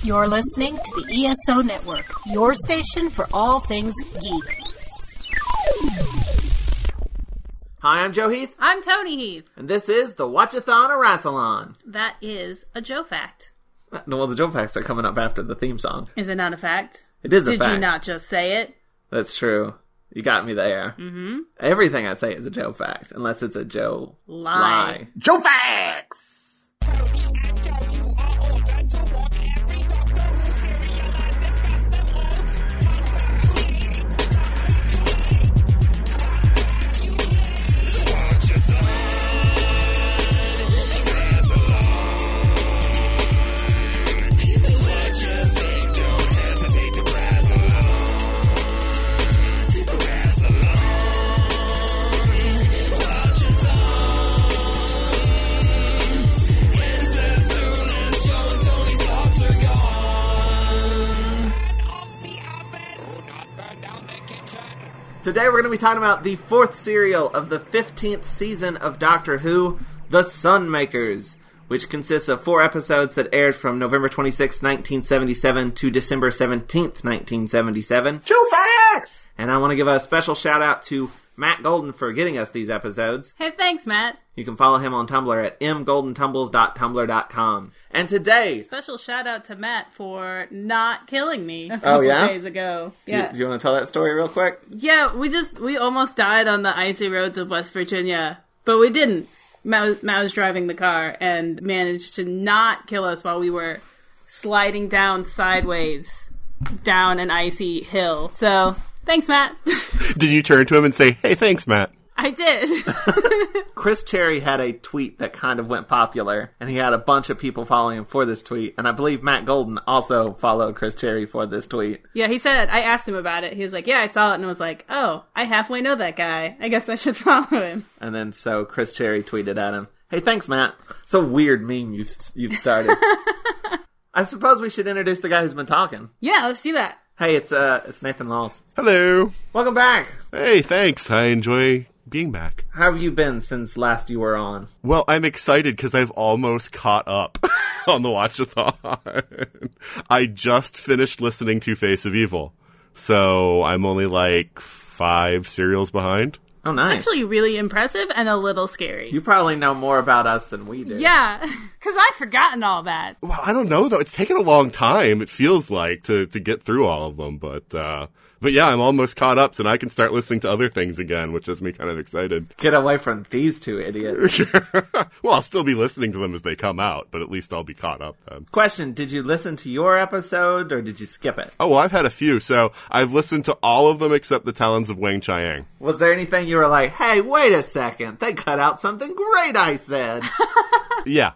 You're listening to the ESO Network, your station for all things geek. Hi, I'm Joe Heath. I'm Tony Heath. And this is the Watchathon or Rassalon. That is a Joe fact. Well, the Joe facts are coming up after the theme song. Is it not a fact? It is a fact. Did you not just say it? That's true. You got me there. Mm-hmm. Everything I say is a Joe fact, unless it's a Joe lie. Joe facts! Today we're going to be talking about the fourth serial of the 15th season of Doctor Who, The Sunmakers, which consists of 4 episodes that aired from November 26, 1977 to December 17th, 1977. Joe Facts! And I want to give a special shout out to Matt Golden for getting us these episodes. Hey, thanks, Matt. You can follow him on Tumblr at mgoldentumbles.tumblr.com. And today... Special shout out to Matt for not killing me a couple days ago. Do you want to tell that story real quick? Yeah, we almost died on the icy roads of West Virginia, but we didn't. Matt was driving the car and managed to not kill us while we were sliding down sideways down an icy hill. So, thanks, Matt. Did you turn to him and say, hey, thanks, Matt? I did. Chris Cherry had a tweet that kind of went popular, and he had a bunch of people following him for this tweet, and I believe Matt Golden also followed Chris Cherry for this tweet. Yeah, he said, I asked him about it. He was like, yeah, I saw it, and I was like, oh, I halfway know that guy. I guess I should follow him. And then so Chris Cherry tweeted at him, hey, thanks, Matt. It's a weird meme you've started. I suppose we should introduce the guy who's been talking. Yeah, let's do that. Hey, it's Nathan Laws. Hello. Welcome back. Hey, thanks. I enjoy being back. How have you been since last you were on? Well, I'm excited because I've almost caught up on the Watchathon. I just finished listening to Face of Evil, so I'm only like 5 serials behind. Oh, nice. It's actually really impressive and a little scary. You probably know more about us than we do. Yeah, because I've forgotten all that. Well, I don't know, though. It's taken a long time, it feels like, to get through all of them. But yeah, I'm almost caught up, so now I can start listening to other things again, which has me kind of excited. Get away from these two idiots. Well, I'll still be listening to them as they come out, but at least I'll be caught up then. Question, did you listen to your episode, or did you skip it? Oh, well, I've had a few, so I've listened to all of them except the Talons of Wang Chiang. Was there anything you were like, hey, wait a second, they cut out something great I said? Yeah.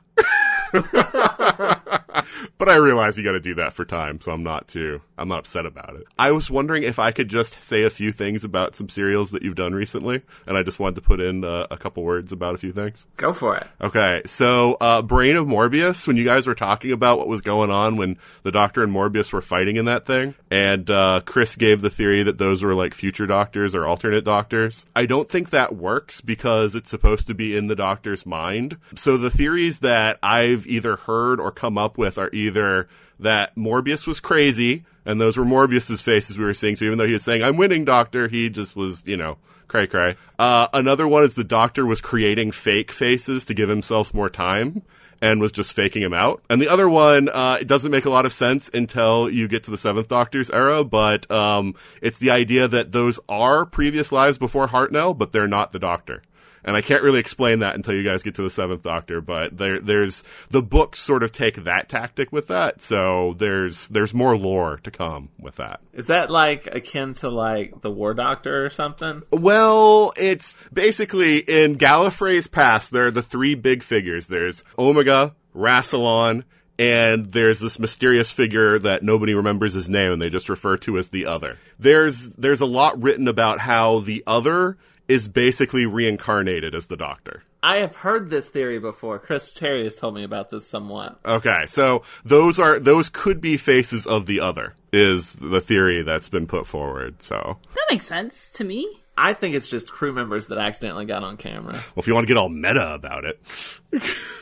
But I realize you gotta do that for time, so I'm not upset about it. I was wondering if I could just say a few things about some serials that you've done recently, and I just wanted to put in a couple words about a few things. Go for it. Okay, so Brain of Morbius, when you guys were talking about what was going on when the Doctor and Morbius were fighting in that thing, and Chris gave the theory that those were like future Doctors or alternate Doctors. I don't think that works because it's supposed to be in the Doctor's mind. So the theories that I've either heard or come up with are either that Morbius was crazy, and those were Morbius's faces we were seeing, so even though he was saying, I'm winning, Doctor, he just was, cray-cray. Another one is the Doctor was creating fake faces to give himself more time, and was just faking him out. And the other one, it doesn't make a lot of sense until you get to the 7th Doctor's era, but it's the idea that those are previous lives before Hartnell, but they're not the Doctor. And I can't really explain that until you guys get to the 7th Doctor, but there's the books sort of take that tactic with that, so there's more lore to come with that. Is that like akin to like the War Doctor or something? Well, it's basically in Gallifrey's past, there are the 3 big figures. There's Omega, Rassilon, and there's this mysterious figure that nobody remembers his name, and they just refer to as the Other. There's a lot written about how the Other is basically reincarnated as the Doctor. I have heard this theory before. Chris Cherry has told me about this somewhat. Okay, so those could be faces of the Other, is the theory that's been put forward, so. That makes sense to me. I think it's just crew members that accidentally got on camera. Well, if you want to get all meta about it.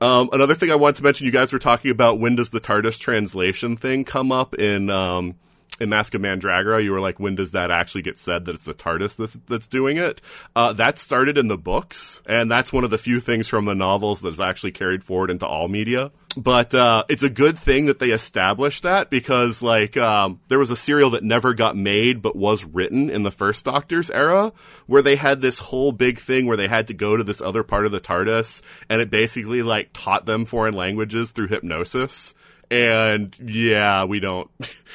Another thing I wanted to mention, you guys were talking about when does the TARDIS translation thing come up in Mask of Mandragora. You were like, when does that actually get said that it's the TARDIS that's doing it? That started in the books, and that's one of the few things from the novels that is actually carried forward into all media. But it's a good thing that they established that, because there was a serial that never got made but was written in the first Doctor's era, where they had this whole big thing where they had to go to this other part of the TARDIS, and it basically taught them foreign languages through hypnosis. And yeah, we don't.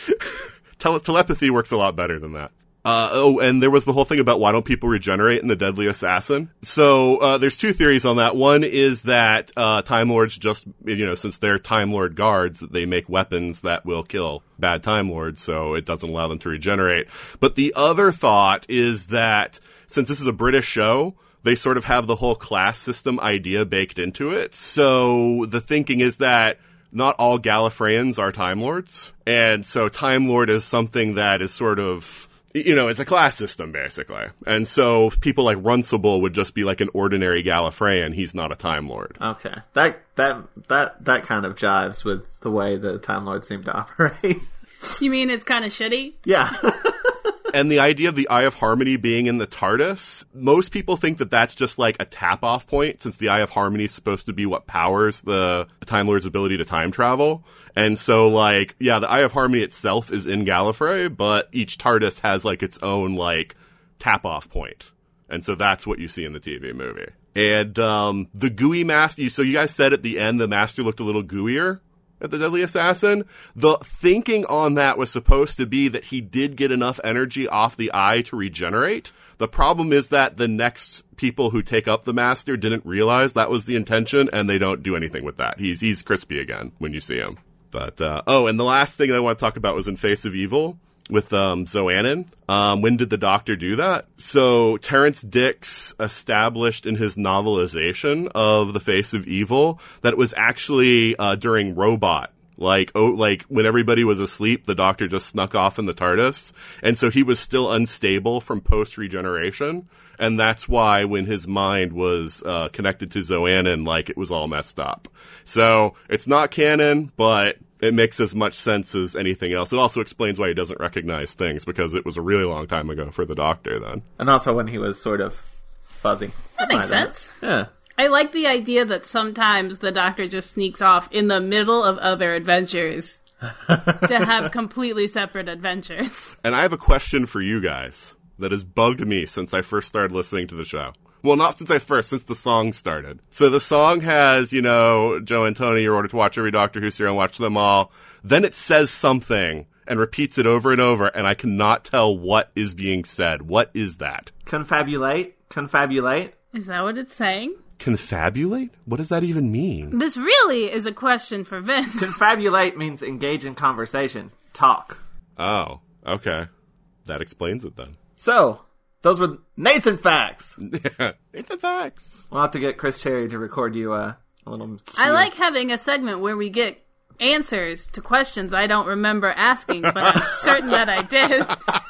Telepathy works a lot better than that. And there was the whole thing about why don't people regenerate in The Deadly Assassin. So there's two theories on that. One is that Time Lords just, since they're Time Lord guards, they make weapons that will kill bad Time Lords, so it doesn't allow them to regenerate. But the other thought is that since this is a British show, they sort of have the whole class system idea baked into it. So the thinking is that not all Gallifreyans are Time Lords. And so Time Lord is something that is sort of, it's a class system, basically. And so people like Runcible would just be like an ordinary Gallifreyan. He's not a Time Lord. Okay. That kind of jives with the way the Time Lords seem to operate. You mean it's kind of shitty? Yeah. And the idea of the Eye of Harmony being in the TARDIS, most people think that that's just like a tap-off point, since the Eye of Harmony is supposed to be what powers the Time Lord's ability to time travel. And so, the Eye of Harmony itself is in Gallifrey, but each TARDIS has, its own, tap-off point. And so that's what you see in the TV movie. And the gooey master, so you guys said at the end the master looked a little gooier at The Deadly Assassin. The thinking on that was supposed to be that he did get enough energy off the eye to regenerate. The problem is that the next people who take up the master didn't realize that was the intention, and they don't do anything with that. He's crispy again when you see him. But, and the last thing I want to talk about was in Face of Evil with Zoannon. When did the Doctor do that? So Terrence Dicks established in his novelization of The Face of Evil that it was actually during Robot. When everybody was asleep, the Doctor just snuck off in the TARDIS. And so he was still unstable from post-regeneration. And that's why when his mind was connected to Zoannon, it was all messed up. So it's not canon, but it makes as much sense as anything else. It also explains why he doesn't recognize things, because it was a really long time ago for the Doctor then. And also when he was sort of fuzzy. That makes sense. Yeah. I like the idea that sometimes the Doctor just sneaks off in the middle of other adventures to have completely separate adventures. And I have a question for you guys that has bugged me since I first started listening to the show. Well, not since the song started. So the song has, Joe and Tony, you're ordered to watch every Doctor Who serial and watch them all. Then it says something and repeats it over and over, and I cannot tell what is being said. What is that? Confabulate? Confabulate? Is that what it's saying? Confabulate? What does that even mean? This really is a question for Vince. Confabulate means engage in conversation. Talk. Oh, okay. That explains it then. So, those were Nathan Facts. Yeah, Nathan Facts. We'll have to get Chris Cherry to record you a little cue. I like having a segment where we get answers to questions I don't remember asking, but I'm certain that I did.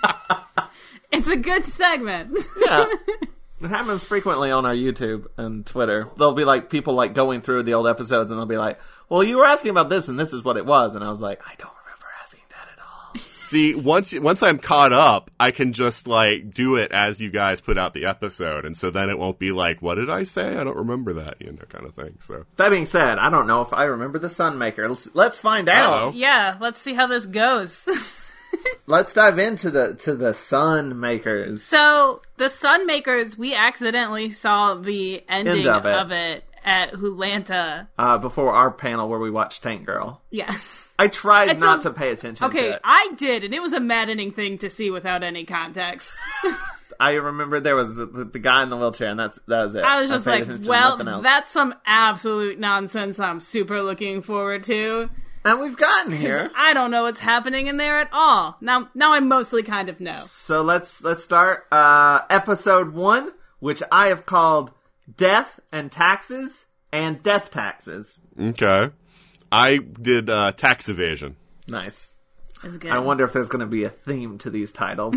It's a good segment. Yeah. It happens frequently on our YouTube and Twitter. There'll be people going through the old episodes, and they'll be like, well, you were asking about this, and this is what it was. And I was like, I don't remember asking that at all. See, once I'm caught up, I can just do it as you guys put out the episode, and so then it won't be what did I say? I don't remember that, kind of thing. So that being said, I don't know if I remember the Sunmaker. Let's find out. Uh-oh. Yeah, let's see how this goes. Let's dive into the Sunmakers. So the Sunmakers, we accidentally saw the ending of it at Hulanta. Before our panel where we watched Tank Girl. Yes. I tried not to pay attention to it. Okay, I did, and it was a maddening thing to see without any context. I remember there was the guy in the wheelchair, and that was it. I was just that's some absolute nonsense I'm super looking forward to. And we've gotten here. I don't know what's happening in there at all. Now I mostly kind of know. So let's start episode 1, which I have called Death and Taxes and Death Taxes. Okay. I did tax evasion. Nice. It's good. I wonder if there's going to be a theme to these titles.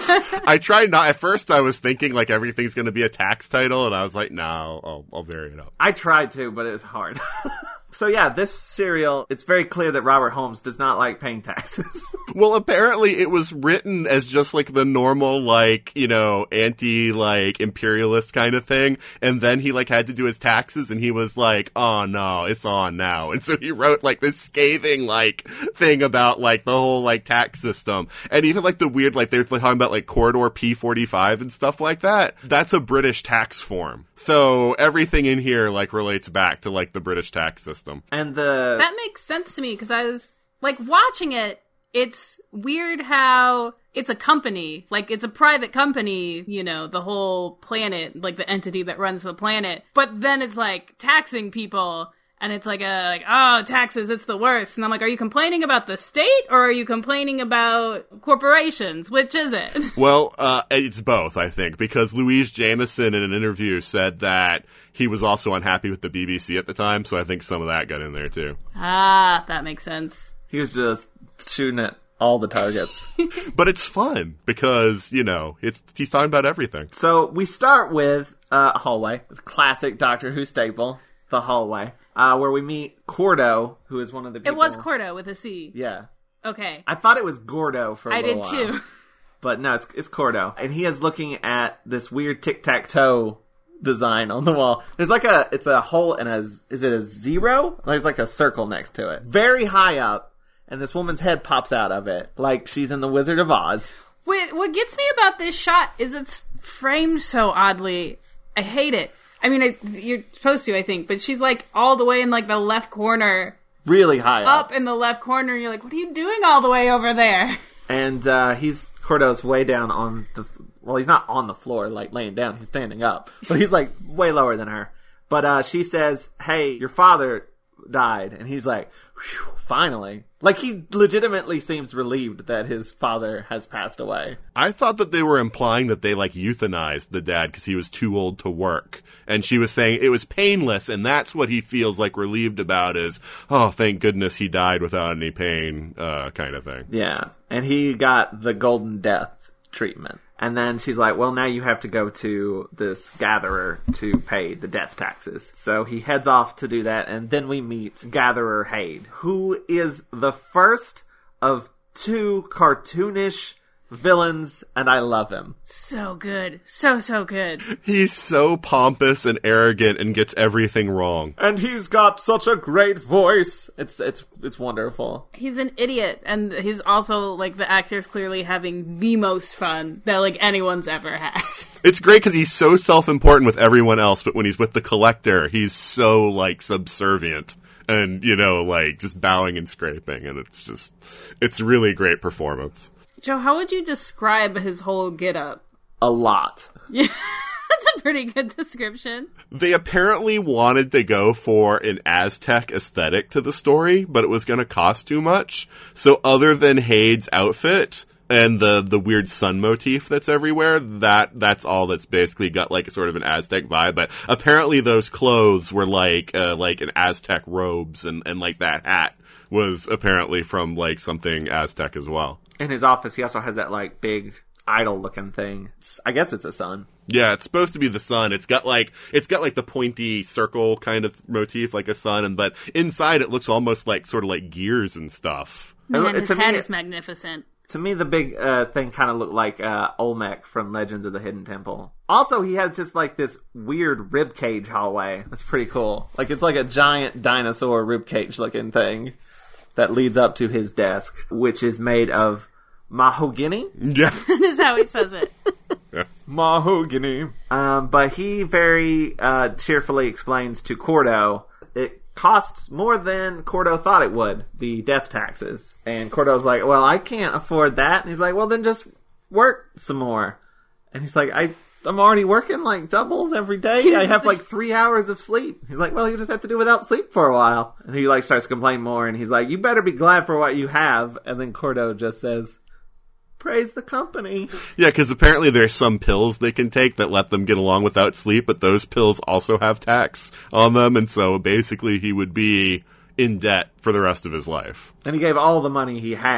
I tried not. At first, I was thinking like everything's going to be a tax title, and I was like, no, I'll vary it up. I tried to, but it was hard. So yeah, this serial, it's very clear that Robert Holmes does not like paying taxes. Well, apparently it was written as just like the normal, like, anti, like, imperialist kind of thing. And then he like had to do his taxes and he was like, oh no, it's on now. And so he wrote like this scathing, like, thing about like the whole like tax system. And even like the weird, like they're talking about like Corridor P45 and stuff like that. That's a British tax form. So everything in here like relates back to like the British tax system. And that makes sense to me because I was like watching it. It's weird how it's a company, like it's a private company, the whole planet, like the entity that runs the planet. But then it's like taxing people, and it's like oh, taxes, it's the worst. And I'm like, are you complaining about the state or are you complaining about corporations? Which is it? Well, it's both, I think, because Louise Jameson in an interview said that he was also unhappy with the BBC at the time, so I think some of that got in there too. Ah, that makes sense. he was just shooting at all the targets. But it's fun because, he's talking about everything. So we start with a hallway, with classic Doctor Who staple, the hallway, where we meet Cordo, who is one of the people. It was Cordo with a C. Yeah. Okay. I thought it was Gordo for a little while. I did too. But no, it's Cordo. And he is looking at this weird tic-tac-toe design on the wall. There's like it's a hole in is it a zero? There's like a circle next to it. Very high up, and this woman's head pops out of it, like she's in The Wizard of Oz. What gets me about this shot is it's framed so oddly. I hate it. I mean, you're supposed to, I think, but she's like all the way in like the left corner. Really high up. Up in the left corner, and you're like, what are you doing all the way over there? And Cordo's way down on well, he's not on the floor, like laying down, he's standing up. So he's like way lower than her. But she says, hey, your father died. And he's like, whew, finally. Like, he legitimately seems relieved that his father has passed away. I thought that they were implying that they, like, euthanized the dad because he was too old to work. And she was saying it was painless, and that's what he feels, like, relieved about is, oh, thank goodness he died without any pain, kind of thing. Yeah. And he got the golden death treatment. And then she's like, well, now you have to go to this gatherer to pay the death taxes. So he heads off to do that, and then we meet Gatherer Hade, who is the first of two cartoonish villains, and I love him. So good. So good. He's so pompous and arrogant and gets everything wrong. And he's got such a great voice. It's wonderful. He's an idiot, and he's also, like, the actor's clearly having the most fun that, like, anyone's ever had. It's great because he's so self-important with everyone else, but when he's with the Collector, he's so, like, subservient. And, like, just bowing and scraping, and it's really a great performance. Joe, how would you describe his whole get-up? A lot. Yeah, that's a pretty good description. They apparently wanted to go for an Aztec aesthetic to the story, but it was going to cost too much. So other than Hade's outfit and the weird sun motif that's everywhere, that's all that's basically got like a sort of an Aztec vibe. But apparently those clothes were like an Aztec robes, and like that hat was apparently from like something Aztec as well. In his office, he also has that, like, big idol-looking thing. I guess it's a sun. Yeah, it's supposed to be the sun. It's got like the pointy circle kind of motif, like a sun, but inside it looks almost like sort of like gears and stuff. Man, his hat is magnificent. To me, the big thing kind of looked like Olmec from Legends of the Hidden Temple. Also, he has just, like, this weird ribcage hallway. That's pretty cool. Like, it's like a giant dinosaur ribcage-looking thing that leads up to his desk, which is made of mahogany. Yeah. That is how he says it. Yeah. Mahogany. But he very cheerfully explains to Cordo it costs more than Cordo thought it would, the death taxes. And Cordo's like, well, I can't afford that. And he's like, well, then just work some more. And he's like, I'm already working like doubles every day. I have like 3 hours of sleep. He's like, well, you just have to do without sleep for a while. And he like starts to complain more, and he's like, you better be glad for what you have. And then Cordo just says, praise the company. Yeah, because apparently there's some pills they can take that let them get along without sleep, but those pills also have tax on them, and so basically he would be in debt for the rest of his life. And he gave all the money he had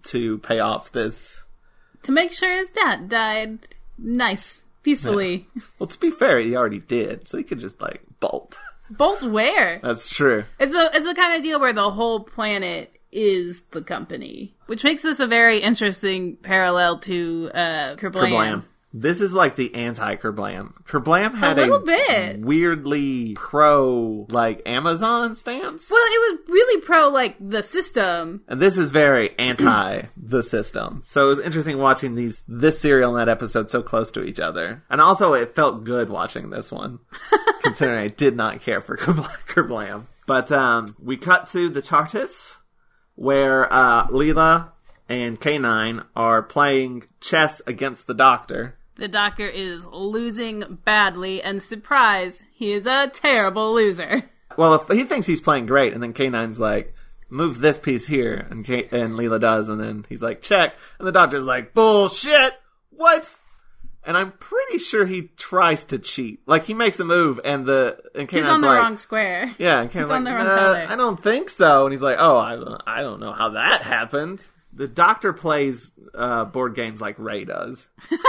to pay off this. To make sure his dad died nice, peacefully. Yeah. Well, to be fair, he already did, so he could just, like, bolt. Bolt where? That's true. It's the kind of deal where the whole planet is the company, which makes this a very interesting parallel to Kerblam. This is like the anti-Kerblam. Kerblam had a little bit weirdly pro, like, Amazon stance. Well, it was really pro, like, the system. And this is very anti the system. So it was interesting watching this serial and that episode so close to each other. And also it felt good watching this one, considering I did not care for Kerblam. But we cut to the TARDIS, where Leela and K9 are playing chess against the Doctor. The Doctor is losing badly, and surprise, he is a terrible loser. Well, if he thinks he's playing great, and then K9's like, move this piece here, and Leela does, and then he's like, check, and the Doctor's like, bullshit! What? And I'm pretty sure he tries to cheat. Like, he makes a move, and K9's he's on the like, wrong square. Yeah, and K9's like, on the wrong color. I don't think so. And he's like, oh, I don't know how that happened. The Doctor plays board games like Ray does.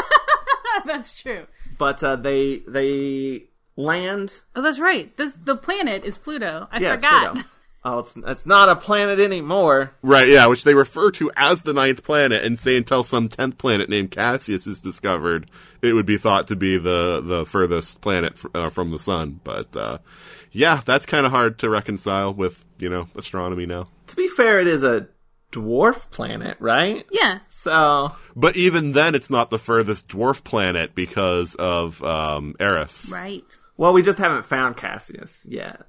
That's true. But they land. Oh, that's right. The planet is Pluto. I Yeah, forgot. it's Pluto. Oh, it's not a planet anymore. Right, yeah, which they refer to as the 9th planet, and say until some 10th planet named Cassius is discovered, it would be thought to be the furthest planet from the sun. But, yeah, that's kind of hard to reconcile with, astronomy now. To be fair, it is a dwarf planet, right? Yeah. So... But even then, it's not the furthest dwarf planet because of Eris. Right. Well, we just haven't found Cassius yet.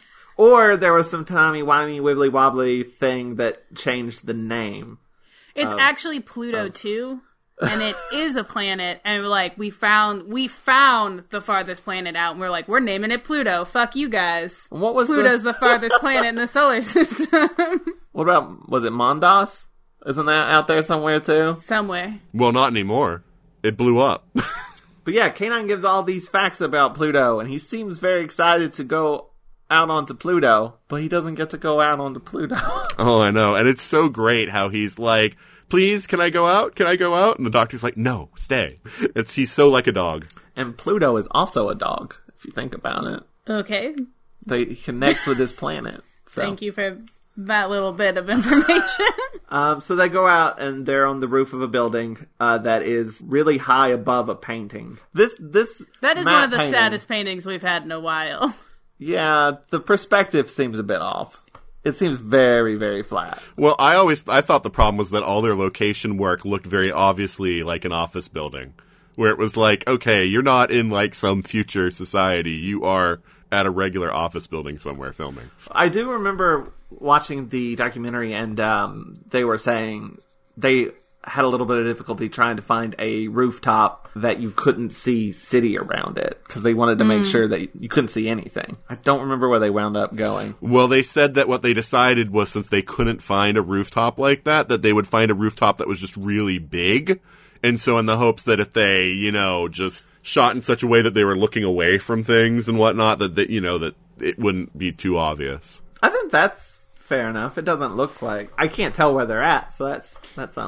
Or there was some timey-wimey, wibbly-wobbly thing that changed the name. It's actually Pluto, too. And it is a planet. And we're like, we found the farthest planet out. And we're like, we're naming it Pluto. Fuck you guys. What was Pluto's the farthest planet in the solar system. What about, was it Mondas? Isn't that out there somewhere, too? Somewhere. Well, not anymore. It blew up. But yeah, K9 gives all these facts about Pluto, and he seems very excited to go out onto Pluto, but he doesn't get to go out onto Pluto. Oh, I know. And it's so great how he's like, please, can I go out? Can I go out? And the Doctor's like, no, stay. He's so like a dog. And Pluto is also a dog, if you think about it. Okay. He connects with this planet. So. Thank you for that little bit of information. So they go out and they're on the roof of a building that is really high above a painting. That is one of the saddest paintings we've had in a while. Yeah, the perspective seems a bit off. It seems very, very flat. Well, I thought the problem was that all their location work looked very obviously like an office building, where it was like, okay, you're not in like some future society. You are at a regular office building somewhere filming. I do remember watching the documentary, and they were saying they had a little bit of difficulty trying to find a rooftop that you couldn't see city around it, because they wanted to make sure that you couldn't see anything. I don't remember where they wound up going. Well, they said that what they decided was, since they couldn't find a rooftop like that they would find a rooftop that was just really big. And so in the hopes that if they, just shot in such a way that they were looking away from things and whatnot, that it wouldn't be too obvious. I think that's fair enough. It doesn't look like... I can't tell where they're at, so that's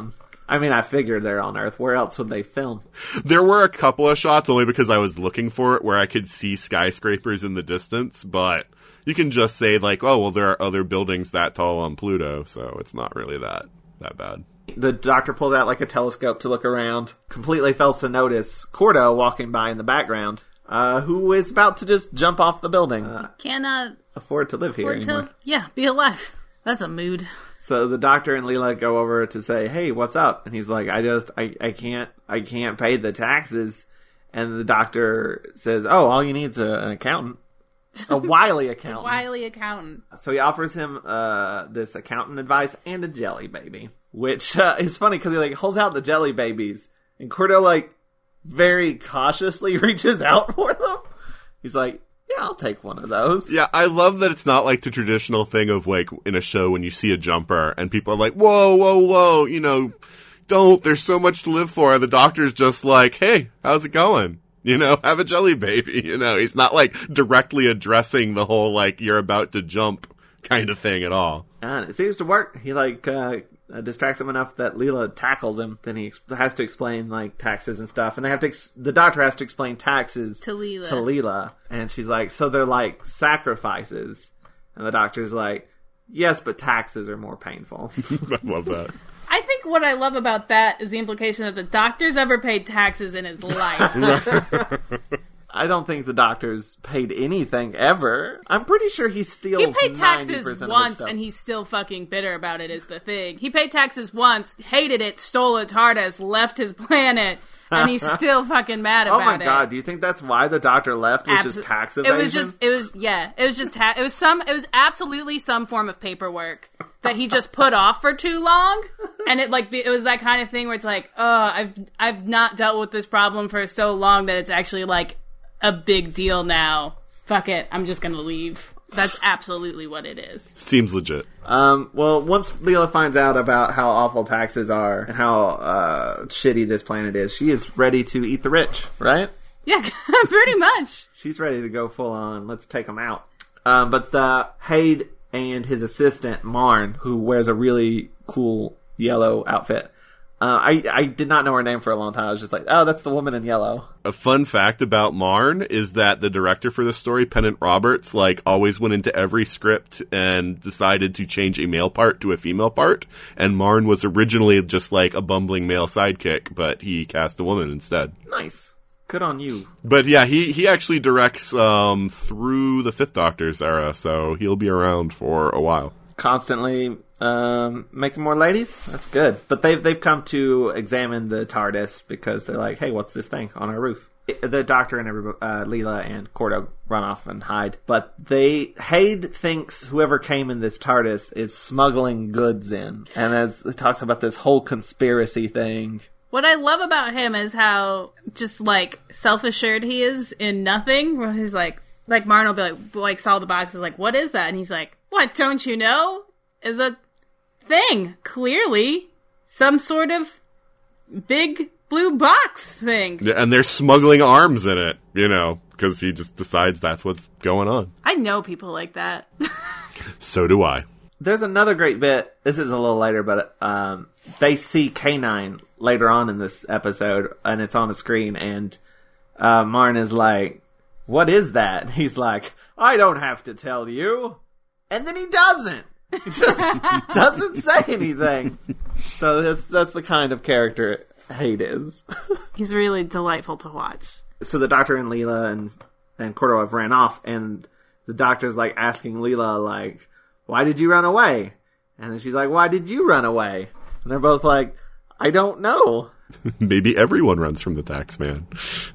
I mean, I figured they're on Earth. Where else would they film? There were a couple of shots, only because I was looking for it, where I could see skyscrapers in the distance, but you can just say, like, oh, well, there are other buildings that tall on Pluto, so it's not really that bad. The Doctor pulls out, like, a telescope to look around, completely fails to notice Cordo walking by in the background, who is about to just jump off the building. Cannot afford to live here anymore. Be alive. That's a mood. So the Doctor and Leela go over to say, hey, what's up? And he's like, I can't pay the taxes. And the Doctor says, oh, all you need is an accountant. A wily accountant. Wily accountant. So he offers him this accountant advice and a jelly baby. Which is funny because he holds out the jelly babies. And Cordo very cautiously reaches out for them. He's like, yeah, I'll take one of those. Yeah, I love that it's not like the traditional thing of in a show when you see a jumper and people are like, whoa, don't, there's so much to live for. And the Doctor's just like, hey, how's it going? Have a jelly baby. He's not directly addressing the whole you're about to jump kind of thing at all. And it seems to work. He distracts him enough that Leela tackles him. Then he has to explain like taxes and stuff, and they have to. The doctor has to explain taxes To Leela. And she's like, so they're like sacrifices, and the doctor's like, yes, but taxes are more painful. I love that. I think what I love about that is the implication that the doctor's ever paid taxes in his life. I don't think the doctor's paid anything ever. I'm pretty sure he steals. He paid 90% taxes of his once, stuff. and he's still fucking bitter about it, is the thing. He paid taxes once, hated it, stole a TARDIS, left his planet, and he's still fucking mad about it. Oh my god, do you think that's why the doctor left? Was just tax evasion? It was absolutely some form of paperwork that he just put off for too long. And it was that kind of thing where it's like, oh, I've not dealt with this problem for so long that it's actually like a big deal now. Fuck it, I'm just gonna leave. That's absolutely what it is. Seems legit. Well, once Leela finds out about how awful taxes are and how shitty this planet is, she is ready to eat the rich, right? Yeah, pretty much. She's ready to go full on. Let's take them out. But Haid and his assistant, Marn, who wears a really cool yellow outfit. I did not know her name for a long time. I was just like, oh, that's the woman in yellow. A fun fact about Marn is that the director for the story, Pennant Roberts, like always went into every script and decided to change a male part to a female part. And Marn was originally just like a bumbling male sidekick, but he cast a woman instead. Nice. Good on you. But yeah, he actually directs through the Fifth Doctor's era, so he'll be around for a while. Constantly making more ladies. That's good. But they've come to examine the TARDIS because they're like, hey, what's this thing on our roof? The Doctor and Leela and Cordo run off and hide. But Haid thinks whoever came in this TARDIS is smuggling goods in. And as it talks about this whole conspiracy thing. What I love about him is how just like self-assured he is in nothing. Where he's like Marn will be like saw the boxes, like, what is that? And he's like, what, don't you know? Is a thing, clearly. Some sort of big blue box thing. Yeah, and they're smuggling arms in it, because he just decides that's what's going on. I know people like that. So do I. There's another great bit. This is a little later, but they see K9 later on in this episode, and it's on the screen, and Marn is like, what is that? He's like, I don't have to tell you. And then he doesn't. He just doesn't say anything. So that's the kind of character Haid is. He's really delightful to watch. So the Doctor and Leela and Cordo have ran off, and the Doctor's like asking Leela, like, why did you run away? And then she's like, why did you run away? And they're both like, I don't know. Maybe everyone runs from the tax man.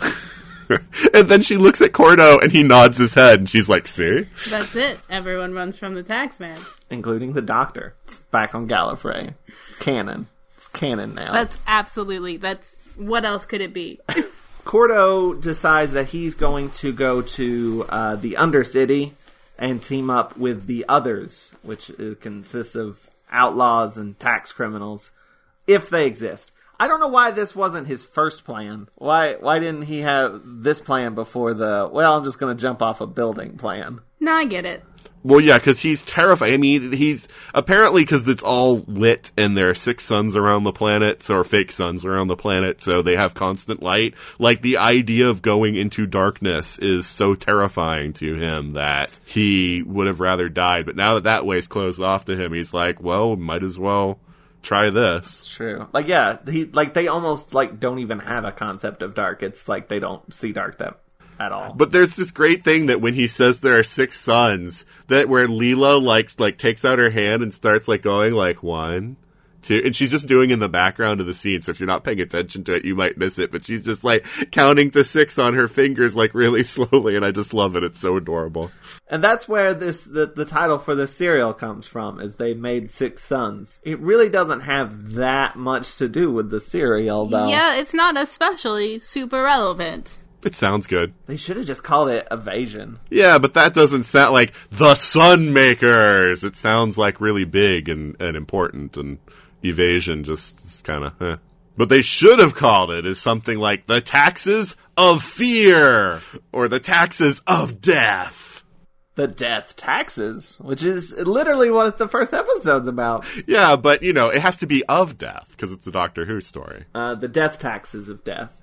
And then she looks at Cordo and he nods his head and she's like, see? That's it. Everyone runs from the tax man. Including the Doctor. Back on Gallifrey. Canon. It's canon now. That's what else could it be? Cordo decides that he's going to go to the Undercity and team up with the Others, which consists of outlaws and tax criminals, if they exist. I don't know why this wasn't his first plan. Why didn't he have this plan before I'm just going to jump off a building plan? No, I get it. Well, yeah, because he's terrified. I mean, he's apparently because it's all lit and there are 6 suns around the planet, or fake suns around the planet, so they have constant light. Like, the idea of going into darkness is so terrifying to him that he would have rather died. But now that way's closed off to him, he's like, well, might as well try this. True. Like, yeah, they almost don't even have a concept of dark. It's like they don't see dark at all. But there's this great thing that when he says there are 6 suns, that where Leela like takes out her hand and starts going 1, 2, and she's just doing in the background of the scene. So if you're not paying attention to it, you might miss it. But she's just counting to 6 on her fingers really slowly, and I just love it. It's so adorable. And that's where the title for this serial comes from, is they made 6 suns. It really doesn't have that much to do with the serial, though. Yeah, it's not especially super relevant. It sounds good. They should have just called it Evasion. Yeah, but that doesn't sound like the Sunmakers. It sounds really big and important, and Evasion just kind of But they should have called it as something like the Taxes of Fear, or the Taxes of Death. the death taxes, which is literally what the first episode's about. Yeah, but, you know, it has to be of death, because it's a Doctor Who story. The death taxes of death.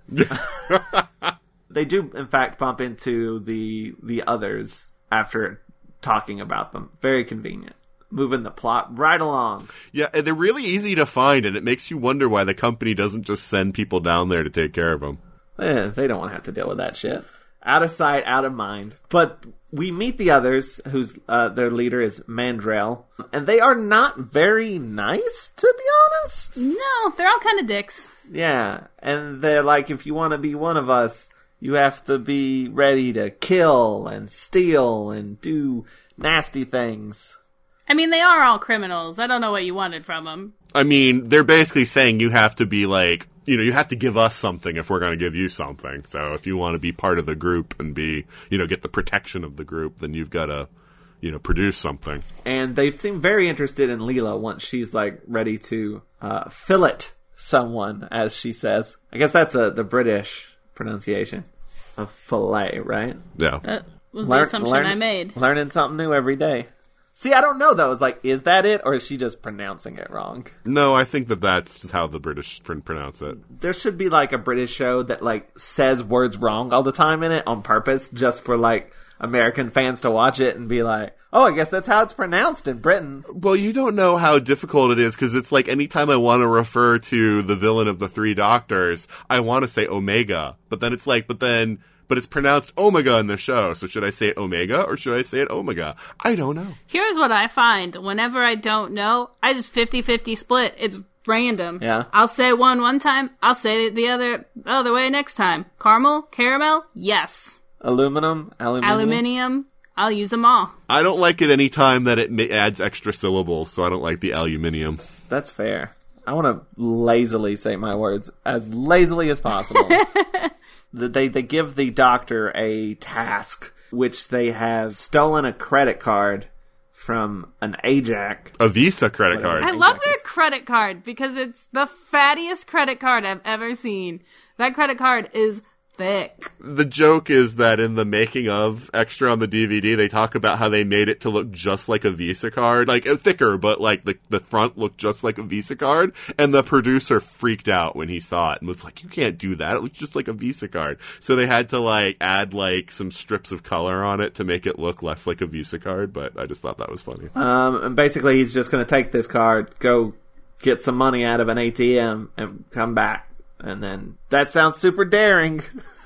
They do, in fact, bump into the others after talking about them. Very convenient. Moving the plot right along. Yeah, and they're really easy to find, and it makes you wonder why the company doesn't just send people down there to take care of them. They don't want to have to deal with that shit. Out of sight, out of mind. But we meet the others, whose their leader is Mandrell, and they are not very nice, to be honest. No, they're all kind of dicks. Yeah, and they're like, if you want to be one of us, you have to be ready to kill and steal and do nasty things. I mean, they are all criminals. I don't know what you wanted from them. I mean, they're basically saying you have to be like, you know, you have to give us something if we're going to give you something. So if you want to be part of the group and be, you know, get the protection of the group, then you've got to, you know, produce something. And they seem very interested in Leela once she's, like, ready to fillet someone, as she says. I guess that's the British pronunciation of fillet, right? Yeah. That was the assumption I made. Learning something new every day. See, I don't know, though. It's like, is that it, or is she just pronouncing it wrong? No, I think that's how the British pronounce it. There should be, like, a British show that, like, says words wrong all the time in it on purpose, just for, like, American fans to watch it and be like, oh, I guess that's how it's pronounced in Britain. Well, you don't know how difficult it is, because it's like anytime I want to refer to the villain of the Three Doctors, I want to say Omega. But then it's like, but it's pronounced Omega in the show. So should I say it Omega or should I say it Omega? I don't know. Here's what I find. Whenever I don't know, I just 50-50 split. It's random. Yeah. I'll say one time. I'll say it the other way next time. Caramel? Yes. Aluminium? I'll use them all. I don't like it any time that it adds extra syllables, so I don't like the aluminium. That's fair. I want to lazily say my words as lazily as possible. They give the Doctor a task, which they have stolen a credit card from an Ajax. A Visa credit card. I love their credit card because it's the fattiest credit card I've ever seen. That credit card is thick. The joke is that in the making of extra on the DVD, they talk about how they made it to look just like a Visa card, like thicker, but like the front looked just like a Visa card. And the producer freaked out when he saw it and was like, "You can't do that. It looks just like a Visa card." So they had to like add like some strips of color on it to make it look less like a Visa card. But I just thought that was funny. And basically, he's just going to take this card, go get some money out of an ATM, and come back. And then, that sounds super daring.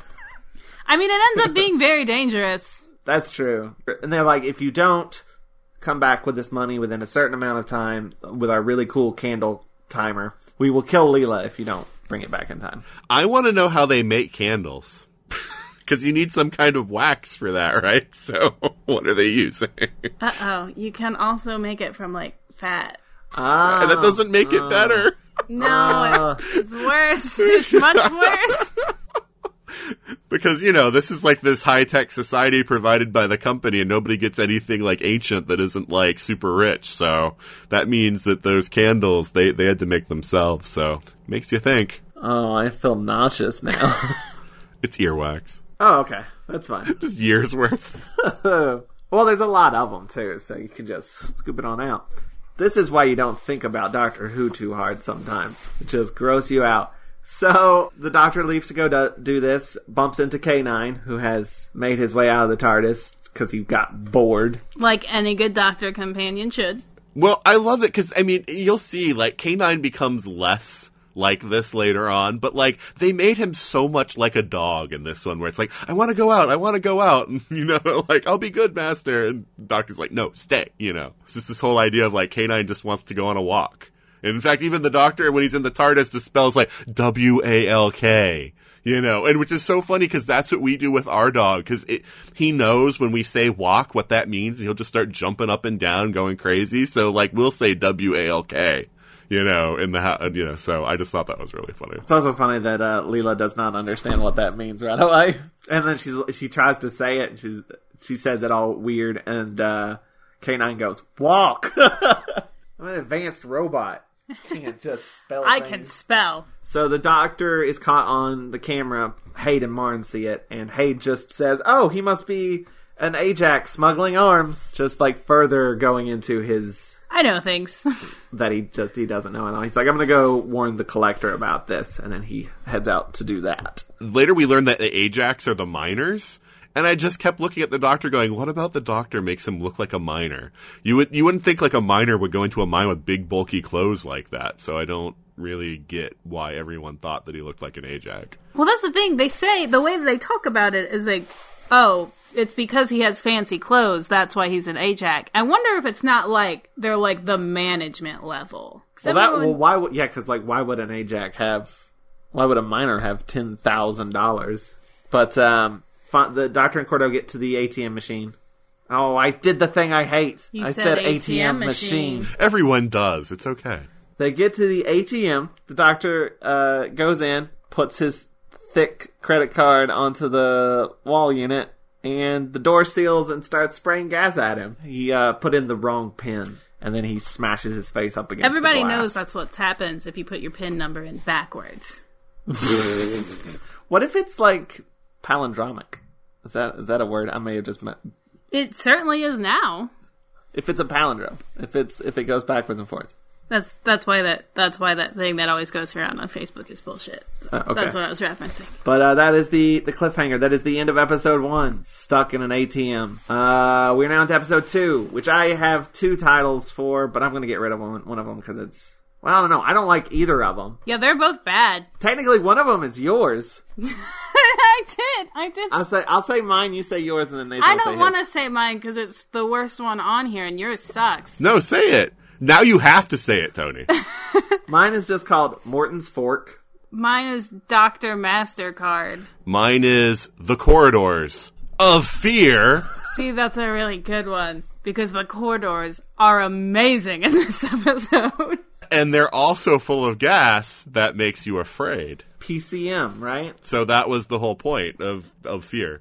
I mean, it ends up being very dangerous. That's true. And they're like, if you don't come back with this money within a certain amount of time, with our really cool candle timer, we will kill Leela if you don't bring it back in time. I want to know how they make candles. Because you need some kind of wax for that, right? So, what are they using? Uh-oh. You can also make it from, like, fat. And that doesn't make it better. No, it's worse. It's much worse. Because, you know, this is like this high-tech society provided by the company, and nobody gets anything like ancient that isn't like super rich. So that means that those candles, they had to make themselves. So makes you think. Oh, I feel nauseous now. It's earwax. Oh, okay. That's fine. Just years worth. Well, there's a lot of them, too, so you can just scoop it on out. This is why you don't think about Doctor Who too hard sometimes. It just gross you out. So, the Doctor leaves to go do this, bumps into K9, who has made his way out of the TARDIS because he got bored. Like any good Doctor companion should. Well, I love it because, I mean, you'll see, like, K9 becomes less like this later on, but, like, they made him so much like a dog in this one, where it's like, I want to go out, and, you know, like, I'll be good, master, and the Doctor's like, no, stay, you know. It's just this whole idea of, like, K9 just wants to go on a walk. And in fact, even the Doctor, when he's in the TARDIS, dispels, like, W-A-L-K, you know, and which is so funny, because that's what we do with our dog, because he knows when we say walk what that means, and he'll just start jumping up and down, going crazy, so, like, we'll say W-A-L-K. You know, in the house, you know, so I just thought that was really funny. It's also funny that Leela does not understand what that means right away. And then she tries to say it, and she says it all weird, and K9 goes, walk! I'm an advanced robot. Can't just spell I things. can spell. So the Doctor is caught on the camera. Haid and Marn see it, and Haid just says, oh, he must be an Ajax smuggling arms. Just like further going into his... I know things. that he doesn't know. And he's like, I'm going to go warn the Collector about this. And then he heads out to do that. Later we learned that the Ajax are the miners. And I just kept looking at the Doctor going, what about the Doctor makes him look like a miner? You wouldn't think like a miner would go into a mine with big bulky clothes like that. So I don't really get why everyone thought that he looked like an Ajax. Well, that's the thing. They say, the way that they talk about it is like, oh, it's because he has fancy clothes, that's why he's an Ajax. I wonder if it's not like they're like the management level. Why would an Ajax why would a miner have $10,000? But the Doctor and Cordo get to the ATM machine. Oh, I did the thing I hate. I said ATM machine. Everyone does. It's okay. They get to the ATM. The Doctor goes in, puts his thick credit card onto the wall unit, and the door seals and starts spraying gas at him. He put in the wrong pin, and then he smashes his face up against Everybody the glass. knows that's what happens if you put your PIN number in backwards. What if it's like palindromic? Is that a word? I may have just meant... It certainly is now. If it's a palindrome. If it goes backwards and forwards. That's why that thing that always goes around on Facebook is bullshit. Okay. That's what I was referencing. But that is the cliffhanger. That is the end of episode 1. Stuck in an ATM. We're now into episode 2, which I have 2 titles for, but I'm going to get rid of one of them because it's... Well, I don't know. I don't like either of them. Yeah, they're both bad. Technically, one of them is yours. I did. I'll say mine. You say yours, and then Nathan. I don't want to say mine because it's the worst one on here, and yours sucks. No, say it. Now you have to say it, Tony. Mine is just called Morton's Fork. Mine is Dr. MasterCard. Mine is The Corridors of Fear. See, that's a really good one because the corridors are amazing in this episode. And they're also full of gas that makes you afraid. PCM, right? So that was the whole point of Fear.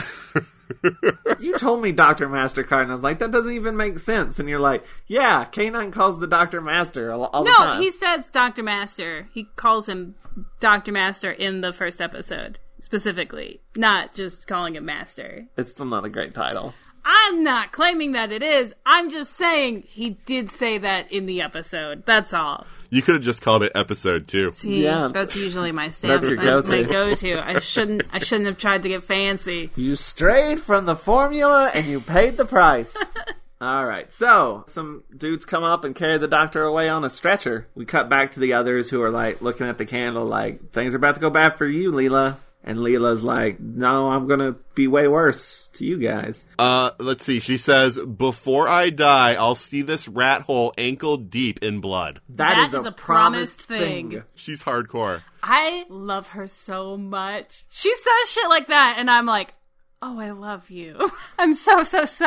You told me Dr. MasterCard, and I was like, that doesn't even make sense. And you're like, yeah, K9 calls the Dr. Master all the time. No, he says Dr. Master. He calls him Dr. Master in the first episode, specifically. Not just calling him Master. It's still not a great title. I'm not claiming that it is. I'm just saying he did say that in the episode. That's all. You could have just called it episode 2. See, Yeah. that's usually my stance. That's your go-to. My go-to. I shouldn't have tried to get fancy. You strayed from the formula, and you paid the price. All right, so some dudes come up and carry the Doctor away on a stretcher. We cut back to the others who are like looking at the candle like, things are about to go bad for you, Leela. And Leela's like, no, I'm going to be way worse to you guys. Let's see. She says, before I die, I'll see this rat hole ankle deep in blood. That is a promised thing. She's hardcore. I love her so much. She says shit like that, and I'm like, oh, I love you. I'm so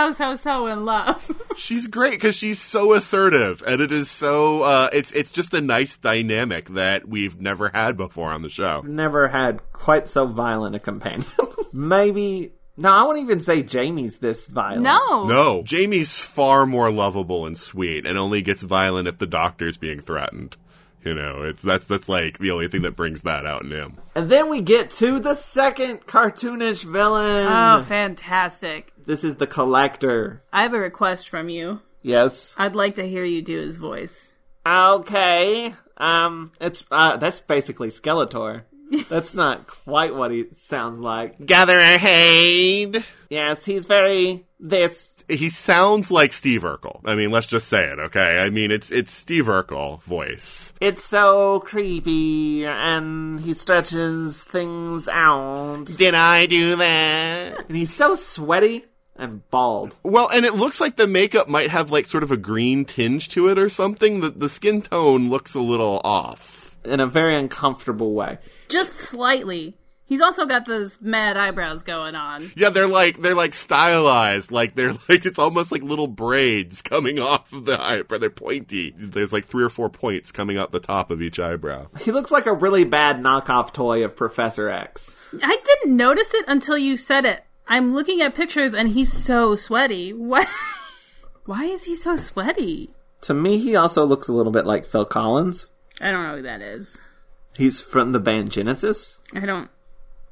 in love. She's great because she's so assertive, and it is so, it's just a nice dynamic that we've never had before on the show. Never had quite so violent a companion. Maybe... No, I wouldn't even say Jamie's this violent. No. Jamie's far more lovable and sweet, and only gets violent if the Doctor's being threatened. You know, that's like the only thing that brings that out in him. And then we get to the second cartoonish villain. Oh, fantastic. This is the Collector. I have a request from you. Yes. I'd like to hear you do his voice. Okay. That's basically Skeletor. That's not quite what he sounds like. Gather ahead. Yes, he's very this. He sounds like Steve Urkel. I mean, let's just say it, okay? I mean, it's Steve Urkel voice. It's so creepy, and he stretches things out. Did I do that? And he's so sweaty and bald. Well, and it looks like the makeup might have, like, sort of a green tinge to it or something. The skin tone looks a little off. In a very uncomfortable way. Just slightly. He's also got those mad eyebrows going on. Yeah, they're like stylized. Like it's almost like little braids coming off of the eyebrow. They're pointy. There's like 3 or 4 points coming out the top of each eyebrow. He looks like a really bad knockoff toy of Professor X. I didn't notice it until you said it. I'm looking at pictures and he's so sweaty. What? Why is he so sweaty? To me, he also looks a little bit like Phil Collins. I don't know who that is. He's from the band Genesis. I don't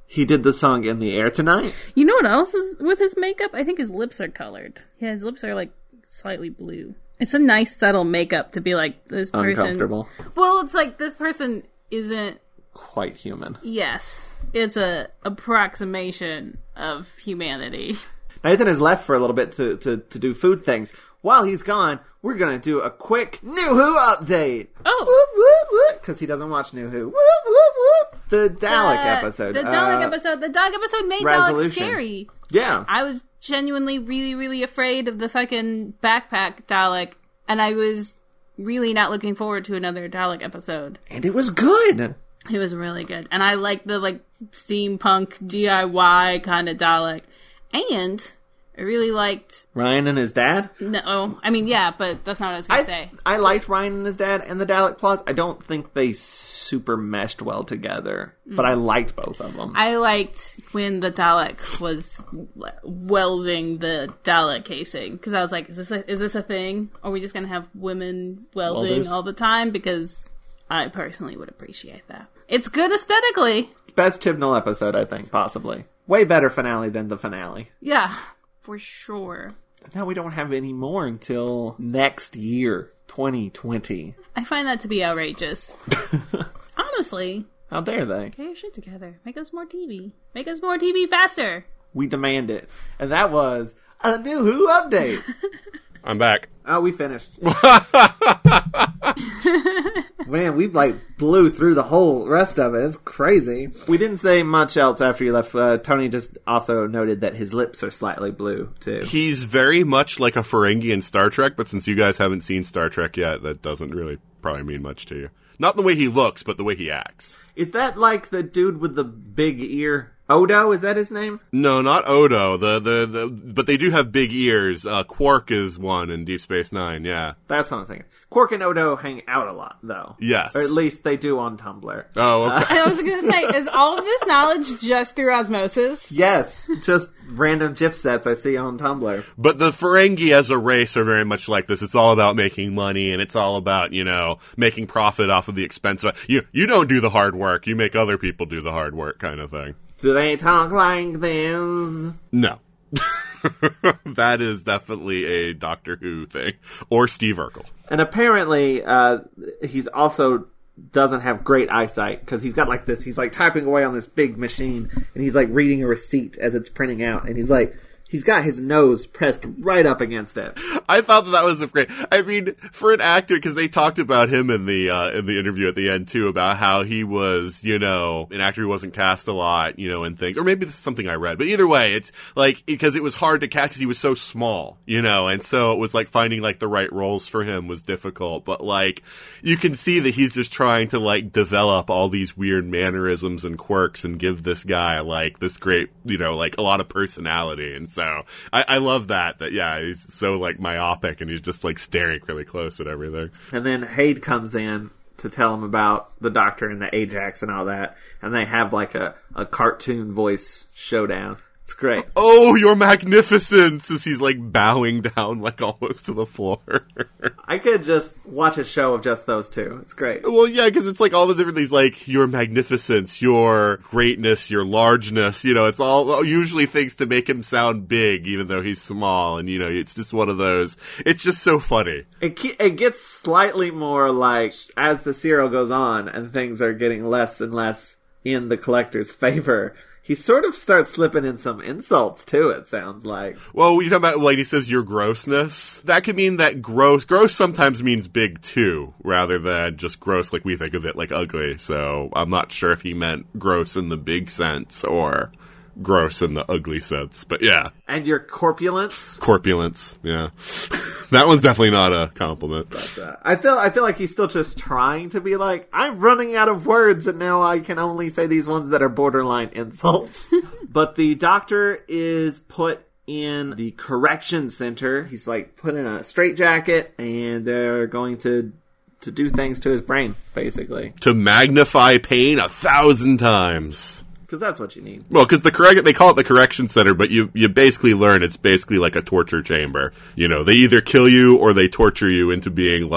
He did the song In the Air Tonight. You know what else is with his makeup? I think his lips are colored. Yeah, his lips are like slightly blue. It's a nice subtle makeup to be like this person. Uncomfortable. Well, it's like this person isn't Quite human. Yes, it's a approximation of humanity. Nathan has left for a little bit to do food things. While he's gone, we're going to do a quick New Who update. Oh. Because he doesn't watch New Who. Whoop, whoop, whoop. The Dalek episode. The Dalek episode. The Dalek episode made Resolution. Dalek scary. Yeah. I was genuinely really, really afraid of the fucking backpack Dalek, and I was really not looking forward to another Dalek episode. And it was good. It was really good. And I like the steampunk DIY kind of Dalek. And I really liked Ryan and his dad? No, I mean, yeah, but that's not what I was going to say. I liked Ryan and his dad and the Dalek plots. I don't think they super meshed well together, but I liked both of them. I liked when the Dalek was welding the Dalek casing, because I was like, is this a thing? Are we just going to have women welding Welders? all the time? Because I personally would appreciate that. It's good aesthetically. Best Chibnall episode, I think, possibly. Way better finale than the finale. Yeah, for sure. Now we don't have any more until next year, 2020. I find that to be outrageous. Honestly. How dare they? Get your shit together. Make us more TV. Make us more TV faster. We demand it. And that was a New Who update. I'm back. Oh, we finished. Man, we blew through the whole rest of it. It's crazy. We didn't say much else after you left. Tony just also noted that his lips are slightly blue, too. He's very much like a Ferengi in Star Trek, but since you guys haven't seen Star Trek yet, that doesn't really probably mean much to you. Not the way he looks, but the way he acts. Is that like the dude with the big ear? Odo, is that his name? No, not Odo. But they do have big ears. Quark is one in Deep Space Nine, yeah. That's what I'm thinking. Quark and Odo hang out a lot, though. Yes. Or at least they do on Tumblr. Oh, okay. I was going to say, is all of this knowledge just through osmosis? Yes, just random GIF sets I see on Tumblr. But the Ferengi as a race are very much like this. It's all about making money, and it's all about, making profit off of the expense of you don't do the hard work. You make other people do the hard work kind of thing. Do they talk like this? No. That is definitely a Doctor Who thing. Or Steve Urkel. And apparently, he's also doesn't have great eyesight, because he's got this, he's typing away on this big machine, and he's reading a receipt as it's printing out, and he's got his nose pressed right up against it. I thought that was great. I mean, for an actor, because they talked about him in the interview at the end too, about how he was, an actor who wasn't cast a lot, in things, or maybe this is something I read. But either way, it's because it was hard to cast because he was so small, and so it was finding the right roles for him was difficult. But you can see that he's just trying to develop all these weird mannerisms and quirks and give this guy this great, a lot of personality. And so I love that yeah, he's so myopic and he's just staring really close at everything. And then Haid comes in to tell him about the Doctor and the Ajax and all that, and they have a cartoon voice showdown. It's great. Oh, your magnificence! As he's bowing down almost to the floor. I could just watch a show of just those two. It's great. Well, yeah, because it's all the different things your magnificence, your greatness, your largeness. It's all usually things to make him sound big, even though he's small. And it's just one of those. It's just so funny. It gets slightly more as the serial goes on and things are getting less and less in the collector's favor. He sort of starts slipping in some insults, too, it sounds like. Well, you talking about, he says your grossness? That could mean that gross sometimes means big, too, rather than just gross like we think of it, ugly. So I'm not sure if he meant gross in the big sense or gross in the ugly sense. But yeah. And your corpulence? Corpulence, yeah. That one's definitely not a compliment. But, I feel like he's still just trying to be I'm running out of words, and now I can only say these ones that are borderline insults. But the Doctor is put in the correction center. He's put in a straitjacket, and they're going to do things to his brain, basically. To magnify pain 1,000 times. Because that's what you need. Well, because they call it the correction center, but you basically learn it's basically like a torture chamber. They either kill you or they torture you into being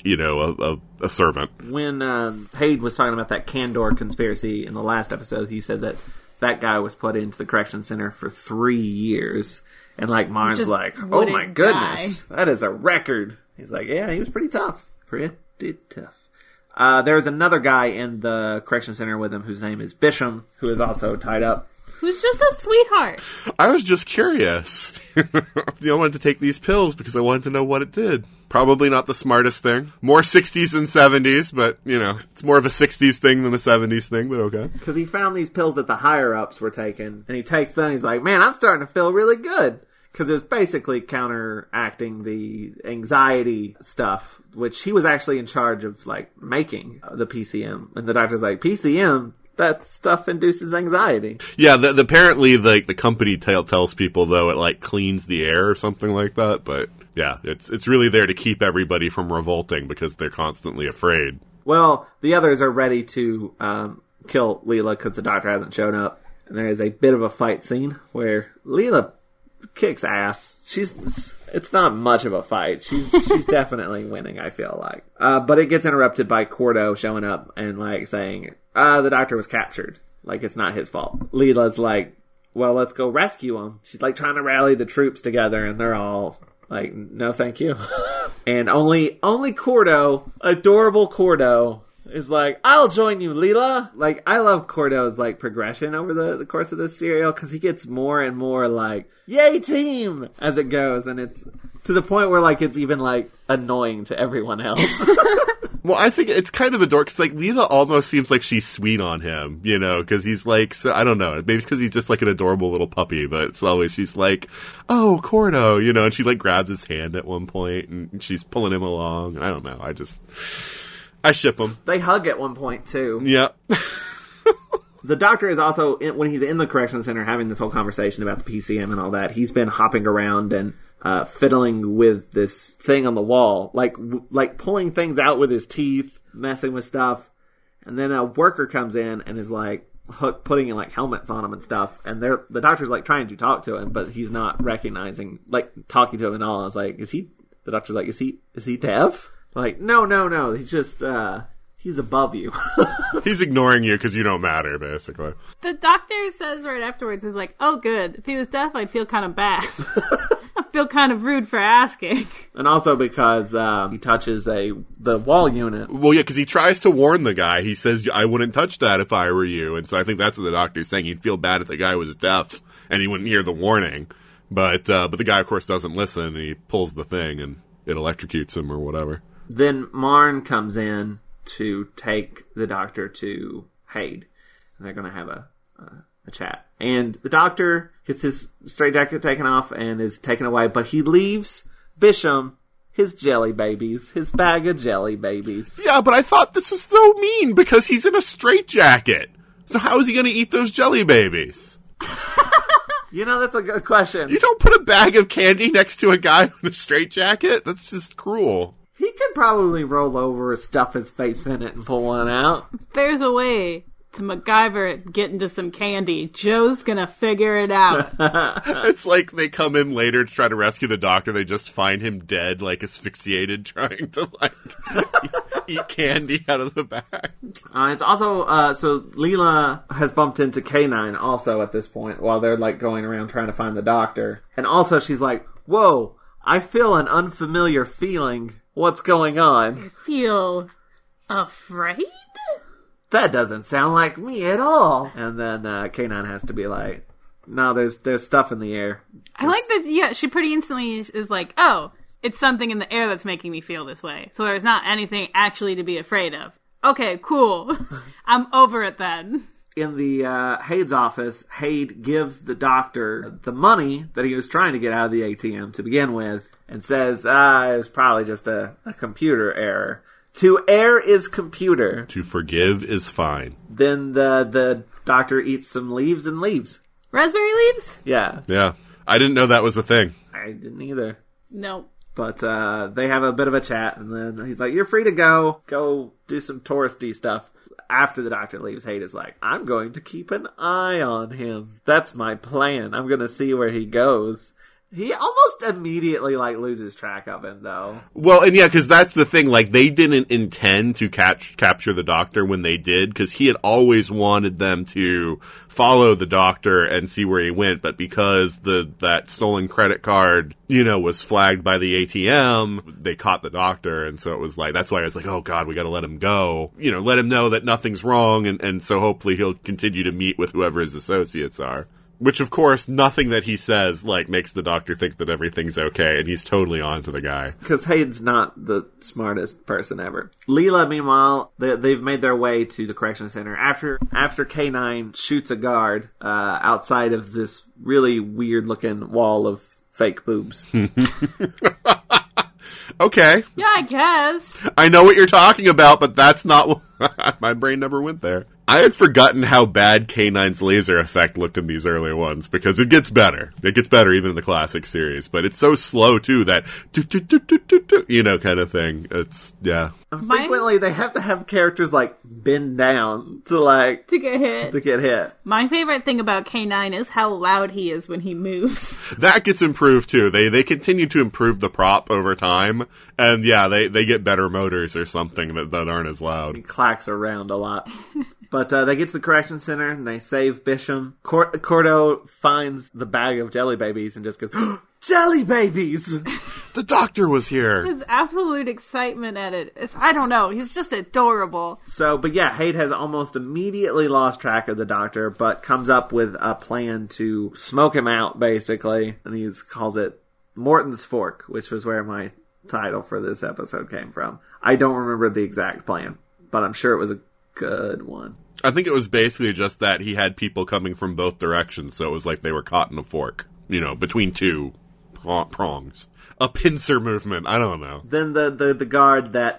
a servant. When Haid was talking about that Kandor conspiracy in the last episode, he said that that guy was put into the correction center for 3 years. And, like, Marne's Just like, oh wouldn't my goodness, that is a record. He's like, yeah, he was pretty tough. Pretty tough. There's another guy in the correction center with him whose name is Bisham, who is also tied up. Who's just a sweetheart. I was just curious. I wanted to take these pills because I wanted to know what it did. Probably not the smartest thing. More 60s than 70s, but, you know, it's more of a 60s thing than a 70s thing, but okay. Because he found these pills that the higher-ups were taking, and he takes them, and he's like, man, I'm starting to feel really good. Because it was basically counteracting the anxiety stuff, which he was actually in charge of, like, making the PCM. And the doctor's like, PCM? That stuff induces anxiety. Yeah, apparently, the company tells people, though, it, like, cleans the air or something like that, but... Yeah, it's really there to keep everybody from revolting because they're constantly afraid. Well, the others are ready to kill Leela because the doctor hasn't shown up. And there is a bit of a fight scene where Leela kicks ass. It's not much of a fight. She's definitely winning, I feel like. But it gets interrupted by Cordo showing up and, like, saying, the doctor was captured. Like, it's not his fault. Leela's like, well, let's go rescue him. She's, like, trying to rally the troops together, and they're all... like, no thank you. And only Cordo, adorable Cordo, is like, I'll join you, Leela. Like, I love Cordo's, like, progression over the course of this serial, because he gets more and more, like, yay, team, as it goes. And it's to the point where, like, it's even, like, annoying to everyone else. Well, I think it's kind of the dork, because, like, Leela almost seems like she's sweet on him, you know, because he's, like, so, I don't know, maybe it's because he's just, like, an adorable little puppy, but it's always, she's like, oh, Cordo, you know, and she, like, grabs his hand at one point, and she's pulling him along, and I don't know, I ship them. They hug at one point, too. Yeah. The doctor is also, when he's in the correction center having this whole conversation about the PCM and all that, he's been hopping around and fiddling with this thing on the wall, like pulling things out with his teeth, messing with stuff. And then a worker comes in and is like putting like helmets on him and stuff. And the doctor's like trying to talk to him, but he's not recognizing, like talking to him at all. I was like, the doctor's like, is he deaf? Like, no. He's just, he's above you. He's ignoring you because you don't matter, basically. The doctor says right afterwards, he's like, oh, good. If he was deaf, I'd feel kind of bad. I feel kind of rude for asking. And also because he touches the wall unit. Well, yeah, because he tries to warn the guy. He says, I wouldn't touch that if I were you. And so I think that's what the doctor's saying. He'd feel bad if the guy was deaf and he wouldn't hear the warning. But the guy, of course, doesn't listen. And he pulls the thing and it electrocutes him or whatever. Then Marne comes in to take the doctor to Hade. And they're going to have a chat. And the doctor gets his straitjacket taken off and is taken away, but he leaves Bisham his jelly babies, his bag of jelly babies. Yeah, but I thought this was so mean because he's in a straitjacket. So how is he going to eat those jelly babies? You know, that's a good question. You don't put a bag of candy next to a guy in a straitjacket? That's just cruel. He could probably roll over, stuff his face in it, and pull one out. There's a way to MacGyver it, get into some candy. Joe's gonna figure it out. It's like they come in later to try to rescue the doctor. They just find him dead, like asphyxiated, trying to eat candy out of the bag. It's also so Leela has bumped into K9 also at this point while they're like going around trying to find the doctor, and also she's like, "Whoa, I feel an unfamiliar feeling. What's going on?" Feel afraid? That doesn't sound like me at all. And then K9 has to be like, no, there's stuff in the air. I like that, yeah, she pretty instantly is like, oh, it's something in the air that's making me feel this way. So there's not anything actually to be afraid of. Okay, cool. I'm over it then. In the Hade's office, Hade gives the doctor the money that he was trying to get out of the ATM to begin with and says, it was probably just a computer error. To err is computer. To forgive is fine. Then the doctor eats some leaves and leaves. Raspberry leaves? Yeah. Yeah. I didn't know that was a thing. I didn't either. No. But they have a bit of a chat, and then he's like, you're free to go. Go do some touristy stuff. After the doctor leaves, Hade is like, I'm going to keep an eye on him. That's my plan. I'm going to see where he goes. He almost immediately, loses track of him, though. Well, and yeah, because that's the thing. They didn't intend to capture the Doctor when they did, because he had always wanted them to follow the Doctor and see where he went. But because that stolen credit card, was flagged by the ATM, they caught the Doctor, and so it was that's why I was like, oh God, we got to let him go. Let him know that nothing's wrong, and so hopefully he'll continue to meet with whoever his associates are. Which, of course, nothing that he says, makes the Doctor think that everything's okay, and he's totally on to the guy. Because Haid's not the smartest person ever. Leela, meanwhile, they've made their way to the correction center after K9 shoots a guard outside of this really weird-looking wall of fake boobs. Okay. Yeah, I guess. I know what you're talking about, but that's not what... My brain never went there. I had forgotten how bad K9's laser effect looked in these earlier ones, because it gets better. It gets better even in the classic series, but it's so slow, too, that kind of thing. It's, yeah. Frequently, they have to have characters, bend down to get hit. My favorite thing about K9 is how loud he is when he moves. That gets improved, too. They continue to improve the prop over time, and yeah, they get better motors or something that aren't as loud. He clacks around a lot. But they get to the correction center, and they save Bisham. Cordo finds the bag of jelly babies and just goes, jelly babies! The Doctor was here! His absolute excitement at it. I don't know, he's just adorable. But yeah, Haid has almost immediately lost track of the Doctor, but comes up with a plan to smoke him out, basically. And he calls it Morton's Fork, which was where my title for this episode came from. I don't remember the exact plan, but I'm sure it was a good one. I think it was basically just that he had people coming from both directions, so it was like they were caught in a fork, between two prongs. A pincer movement, I don't know. Then the guard that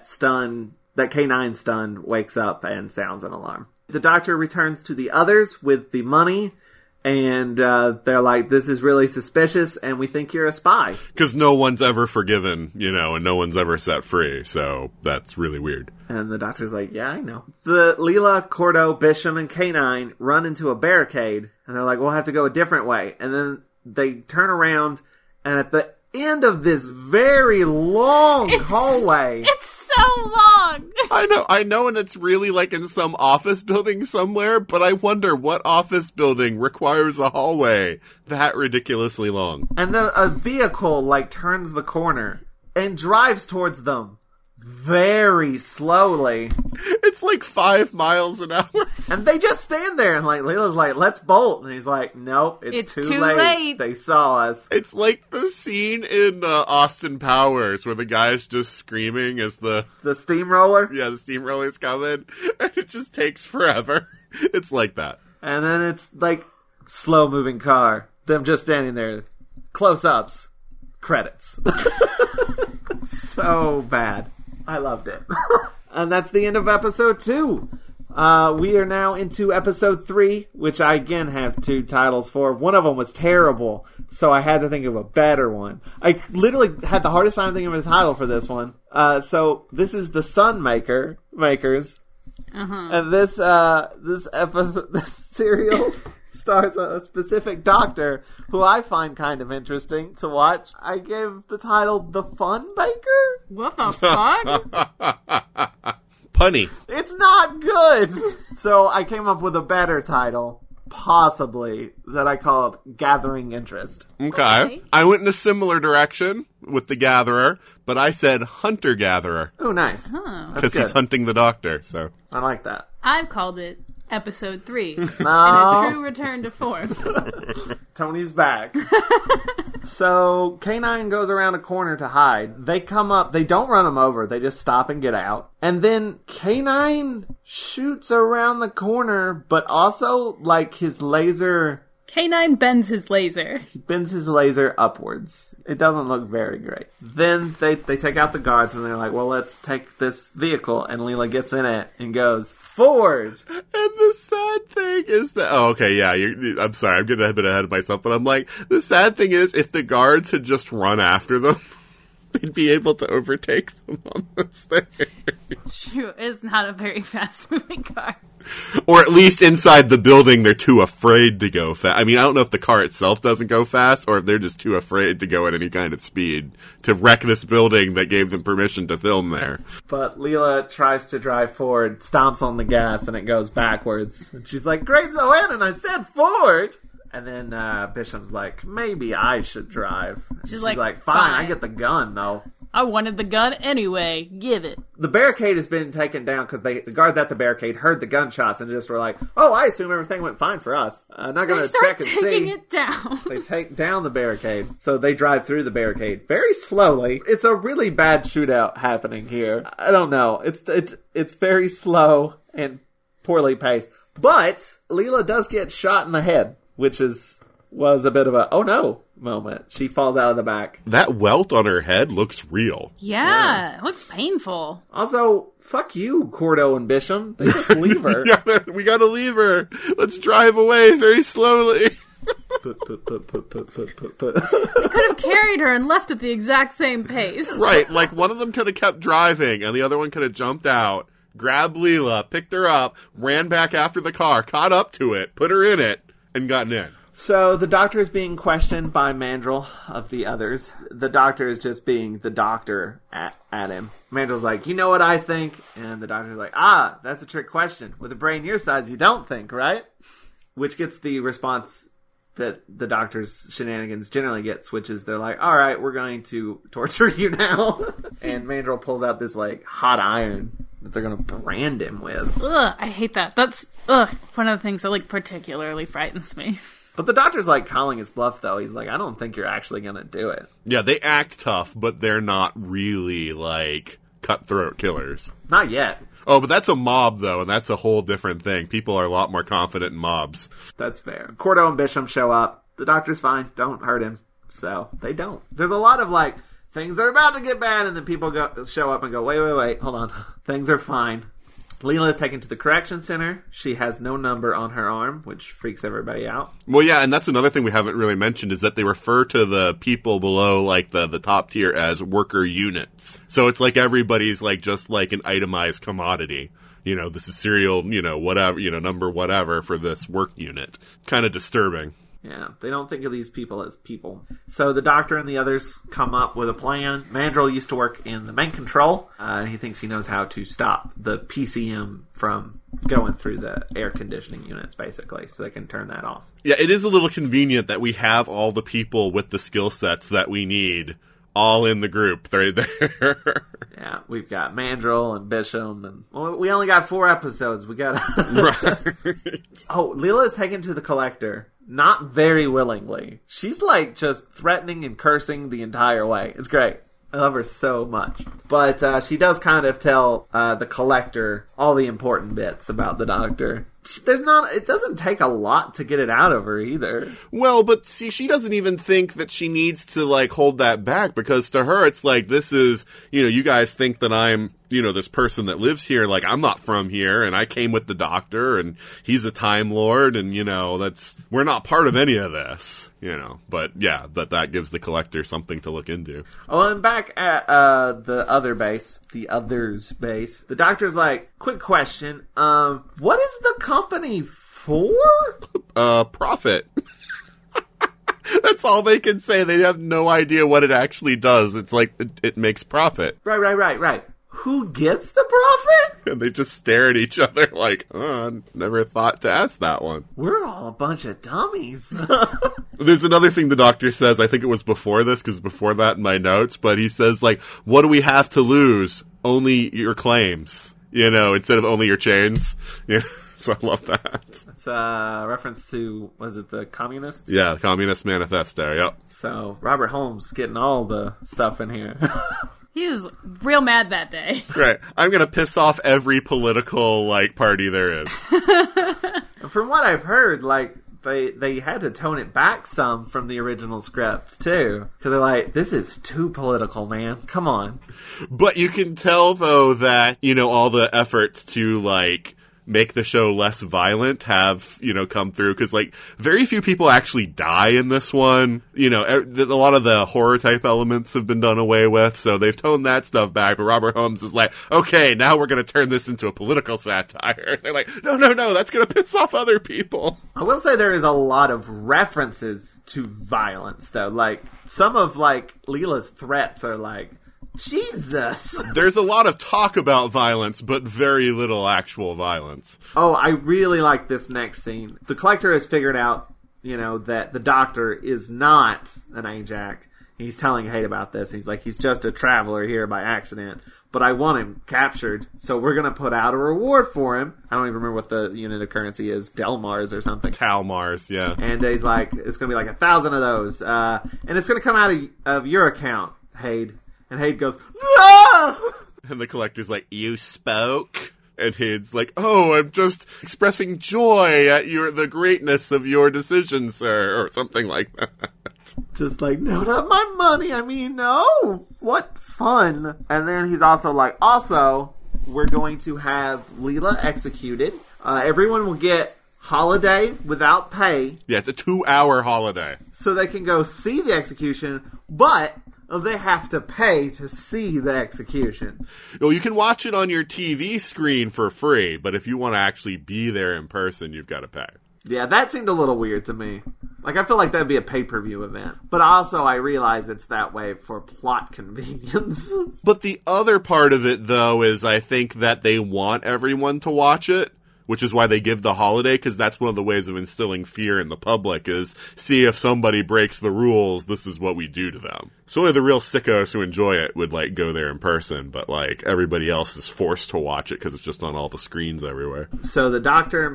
K9 stunned wakes up and sounds an alarm. The Doctor returns to the others with the money, and they're like, this is really suspicious, and we think you're a spy. Because no one's ever forgiven, and no one's ever set free, so that's really weird. And the Doctor's like, yeah, I know. The Leela, Cordo, Bisham, and K9 run into a barricade, and they're like, we'll have to go a different way. And then they turn around, and at the end of this very long hallway... It's so long! I know, and it's really in some office building somewhere, but I wonder what office building requires a hallway that ridiculously long. And then a vehicle, turns the corner and drives towards them very slowly. It's 5 miles an hour. And they just stand there, and Leela's like, let's bolt. And he's like, nope, it's too late. They saw us. It's like the scene in Austin Powers where the guy's just screaming as the steamroller? Yeah, the steamroller's coming. And it just takes forever. It's like that. And then it's slow-moving car. Them just standing there. Close-ups. Credits. So bad. I loved it. And that's the end of episode 2. We are now into episode 3, which I again have 2 titles for. One of them was terrible, so I had to think of a better one. I literally had the hardest time thinking of a title for this one. So this is The Sun Makers. Uh-huh. And this episode, this serial stars a specific Doctor who I find kind of interesting to watch. I gave the title The Fun Baker? What the fuck? Punny. It's not good! So I came up with a better title, possibly, that I called Gathering Interest. Okay. I went in a similar direction with The Gatherer, but I said Hunter-Gatherer. Oh, nice. Because he's hunting the Doctor, so. I like that. I've called it Episode 3. No. And a true return to form. Tony's back. So, K9 goes around a corner to hide. They come up. They don't run him over. They just stop and get out. And then K9 shoots around the corner, but also, his laser... K9 bends his laser. He bends his laser upwards. It doesn't look very great. Then they take out the guards and they're like, well, let's take this vehicle. And Leela gets in it and goes, forward! And the sad thing is that... Oh, okay, yeah. I'm sorry. I'm getting a bit ahead of myself. But I'm like, the sad thing is, if the guards had just run after them, they'd be able to overtake them on this thing. True. It's not a very fast-moving car. Or at least inside the building, they're too afraid to go fast. I mean, I don't know if the car itself doesn't go fast, or if they're just too afraid to go at any kind of speed to wreck this building that gave them permission to film there. But Leela tries to drive forward, stomps on the gas, and it goes backwards. And she's like, "Great Zoanna, I said forward!" And then Bisham's like, "Maybe I should drive." She's like, "Fine, I get the gun, though." I wanted the gun anyway. Give it. The barricade has been taken down because the guards at the barricade heard the gunshots and just were like, "Oh, I assume everything went fine for us. Not going to check and see." taking it down. They take down the barricade. So they drive through the barricade very slowly. It's a really bad shootout happening here. I don't know. It's very slow and poorly paced. But Leela does get shot in the head, which was a bit of a, oh no moment. She falls out of the back. That welt on her head looks real. Yeah, it looks painful. Also, fuck you, Cordo and Bisham. They just leave her. Yeah, we gotta leave her. Let's drive away very slowly. They could have carried her and left at the exact same pace. Right, like one of them could have kept driving and the other one could have jumped out, grabbed Leela, picked her up, ran back after the car, caught up to it, put her in it, and gotten in. So the doctor is being questioned by Mandrel of the others. The doctor is just being the doctor at him. Mandrel's like, "You know what I think?" And the doctor's like, "That's a trick question. With a brain your size, you don't think, right?" Which gets the response that the doctor's shenanigans generally gets, which is they're like, "All right, we're going to torture you now." And Mandrel pulls out this like hot iron that they're going to brand him with. Ugh, I hate that. That's one of the things that like particularly frightens me. But the doctor's, like, calling his bluff, though. He's like, "I don't think you're actually going to do it." Yeah, they act tough, but they're not really, like, cutthroat killers. Not yet. Oh, but that's a mob, though, and that's a whole different thing. People are a lot more confident in mobs. That's fair. Cordo and Bisham show up. The doctor's fine. Don't hurt him. So, they don't. There's a lot of, like, things are about to get bad, and then people show up and go, wait, hold on. Things are fine. Leela is taken to the correction center. She has no number on her arm, which freaks everybody out. Well, yeah, and that's another thing we haven't really mentioned is that they refer to the people below, like, the top tier as worker units. So it's like everybody's, like, just like an itemized commodity. You know, this is serial, whatever, number whatever for this work unit. Kind of disturbing. Yeah, they don't think of these people as people. So the doctor and the others come up with a plan. Mandrel used to work in the main control, and he thinks he knows how to stop the PCM from going through the air conditioning units, basically, so they can turn that off. Yeah, it is a little convenient that we have all the people with the skill sets that we need all in the group right there. Yeah, we've got Mandrel and Bisham, and we only got 4 episodes. We got Right. Oh, Leela is taken to the collector. Not very willingly. She's like just threatening and cursing the entire way. It's great. I love her so much. But she does kind of tell the collector all the important bits about the doctor. It doesn't take a lot to get it out of her either. Well, but see, she doesn't even think that she needs to, like, hold that back, because to her, it's like, this is, you guys think that I'm, this person that lives here, like, I'm not from here, and I came with the doctor, and he's a Time Lord, and, we're not part of any of this, but yeah, that gives the collector something to look into. Oh, and back at the others base, the doctor's like, "Quick question, what is the company for?" Profit. That's all they can say. They have no idea what it actually does. It's like, it makes profit. Right. Who gets the profit? And they just stare at each other like, I never thought to ask that one. We're all a bunch of dummies. There's another thing the doctor says, I think it was before this, because before that in my notes, but he says, like, what do we have to lose? Only your claims, instead of only your chains. Yeah. So I love that. It's a reference to, was it the Communists? Yeah, the Communist Manifesto, yep. So Robert Holmes getting all the stuff in here. He was real mad that day. Right. I'm going to piss off every political, party there is. From what I've heard, they had to tone it back some from the original script, too. Because they're like, this is too political, man. Come on. But you can tell, though, that, all the efforts to, make the show less violent have, come through. Because, very few people actually die in this one. A lot of the horror type elements have been done away with, so they've toned that stuff back. But Robert Holmes is like, okay, now we're going to turn this into a political satire. They're like, no, that's going to piss off other people. I will say there is a lot of references to violence, though. Some of, Leela's threats are Jesus! There's a lot of talk about violence, but very little actual violence. Oh, I really like this next scene. The Collector has figured out, that the Doctor is not an Ajax. He's telling Haight about this. He's like, he's just a traveler here by accident. But I want him captured, so we're going to put out a reward for him. I don't even remember what the unit of currency is. Delmars or something. Talmars, yeah. And he's like, it's going to be 1,000 of those. And it's going to come out of your account, Haight. And Haight goes, no! And the Collector's like, you spoke? And Haight's like, oh, I'm just expressing joy at the greatness of your decision, sir, or something like that. Just no, not my money. I mean, no. What fun. And then he's also like, we're going to have Leela executed. Everyone will get holiday without pay. Yeah, it's a 2-hour holiday. So they can go see the execution, but they have to pay to see the execution. Well, you can watch it on your TV screen for free, but if you want to actually be there in person, you've got to pay. Yeah, that seemed a little weird to me. I feel like that'd be a pay-per-view event. But also, I realize it's that way for plot convenience. But the other part of it, though, is I think that they want everyone to watch it, which is why they give the holiday, because that's one of the ways of instilling fear in the public, is see if somebody breaks the rules, this is what we do to them. So only the real sickos who enjoy it would, go there in person, but, everybody else is forced to watch it because it's just on all the screens everywhere. So the Doctor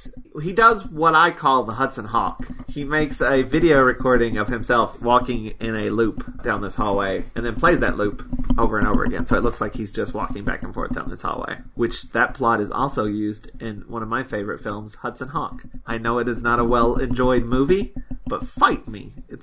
he does what I call the Hudson Hawk. He makes a video recording of himself walking in a loop down this hallway, and then plays that loop over and over again, so it looks like he's just walking back and forth down this hallway. Which, that plot is also used in one of my favorite films, Hudson Hawk. I know it is not a well-enjoyed movie, but fight me. It's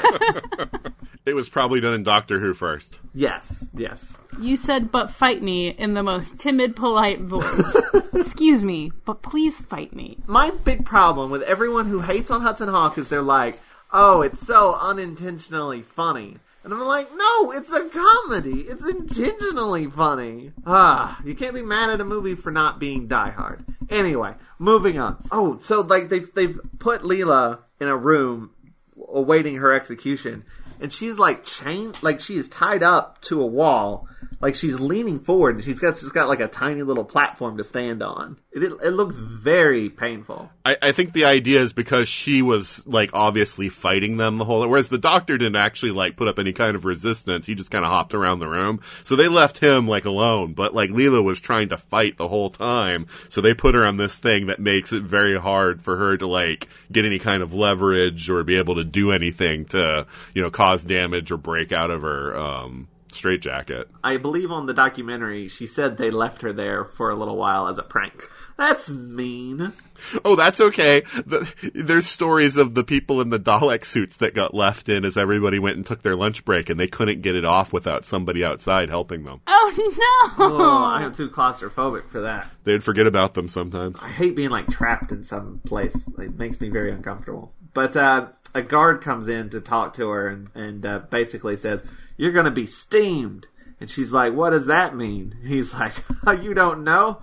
good. It was probably done in Doctor Who first. Yes. You said, but fight me, in the most timid, polite voice. Excuse me, but please fight me. My big problem with everyone who hates on Hudson Hawk is they're like, oh, it's so unintentionally funny. And I'm like, no, it's a comedy. It's intentionally funny. You can't be mad at a movie for not being Die Hard. Anyway, moving on. Oh, so they've put Leela in a room awaiting her execution, and she's chained, she is tied up to a wall. She's leaning forward, and she's just got a tiny little platform to stand on. It looks very painful. I think the idea is because she was, obviously fighting them the whole... Whereas the Doctor didn't actually, put up any kind of resistance. He just kind of hopped around the room. So they left him, alone. But, Leela was trying to fight the whole time. So they put her on this thing that makes it very hard for her to, get any kind of leverage or be able to do anything to, cause damage or break out of her, straitjacket. I believe on the documentary, she said they left her there for a little while as a prank. That's mean. Oh, that's okay. There's stories of the people in the Dalek suits that got left in as everybody went and took their lunch break, and they couldn't get it off without somebody outside helping them. Oh, no! Oh, I am too claustrophobic for that. They'd forget about them sometimes. I hate being, trapped in some place. It makes me very uncomfortable. But a guard comes in to talk to her and basically says, you're going to be steamed. And she's like, what does that mean? He's like, you don't know?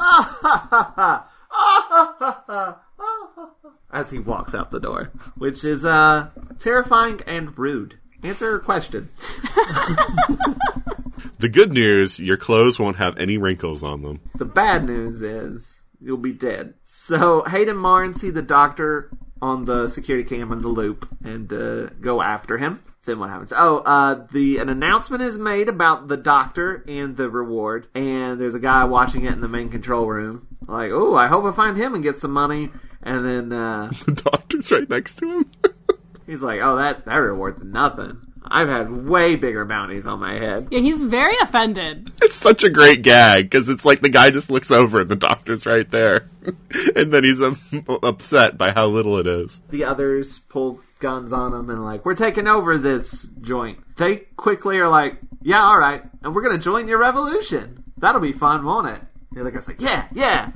As he walks out the door, which is terrifying and rude. Answer her question. The good news, your clothes won't have any wrinkles on them. The bad news is you'll be dead. So Haight and Marn see the Doctor on the security cam in the loop and go after him. Then what happens? An announcement is made about the Doctor and the reward, and there's a guy watching it in the main control room. I hope I find him and get some money. And then the Doctor's right next to him. He's like, oh, that reward's nothing. I've had way bigger bounties on my head. Yeah, he's very offended. It's such a great gag, because it's the guy just looks over and the Doctor's right there. And then he's upset by how little it is. The others pull guns on him and we're taking over this joint. They quickly are like, yeah, all right, and we're going to join your revolution. That'll be fun, won't it? The other guy's like, yeah.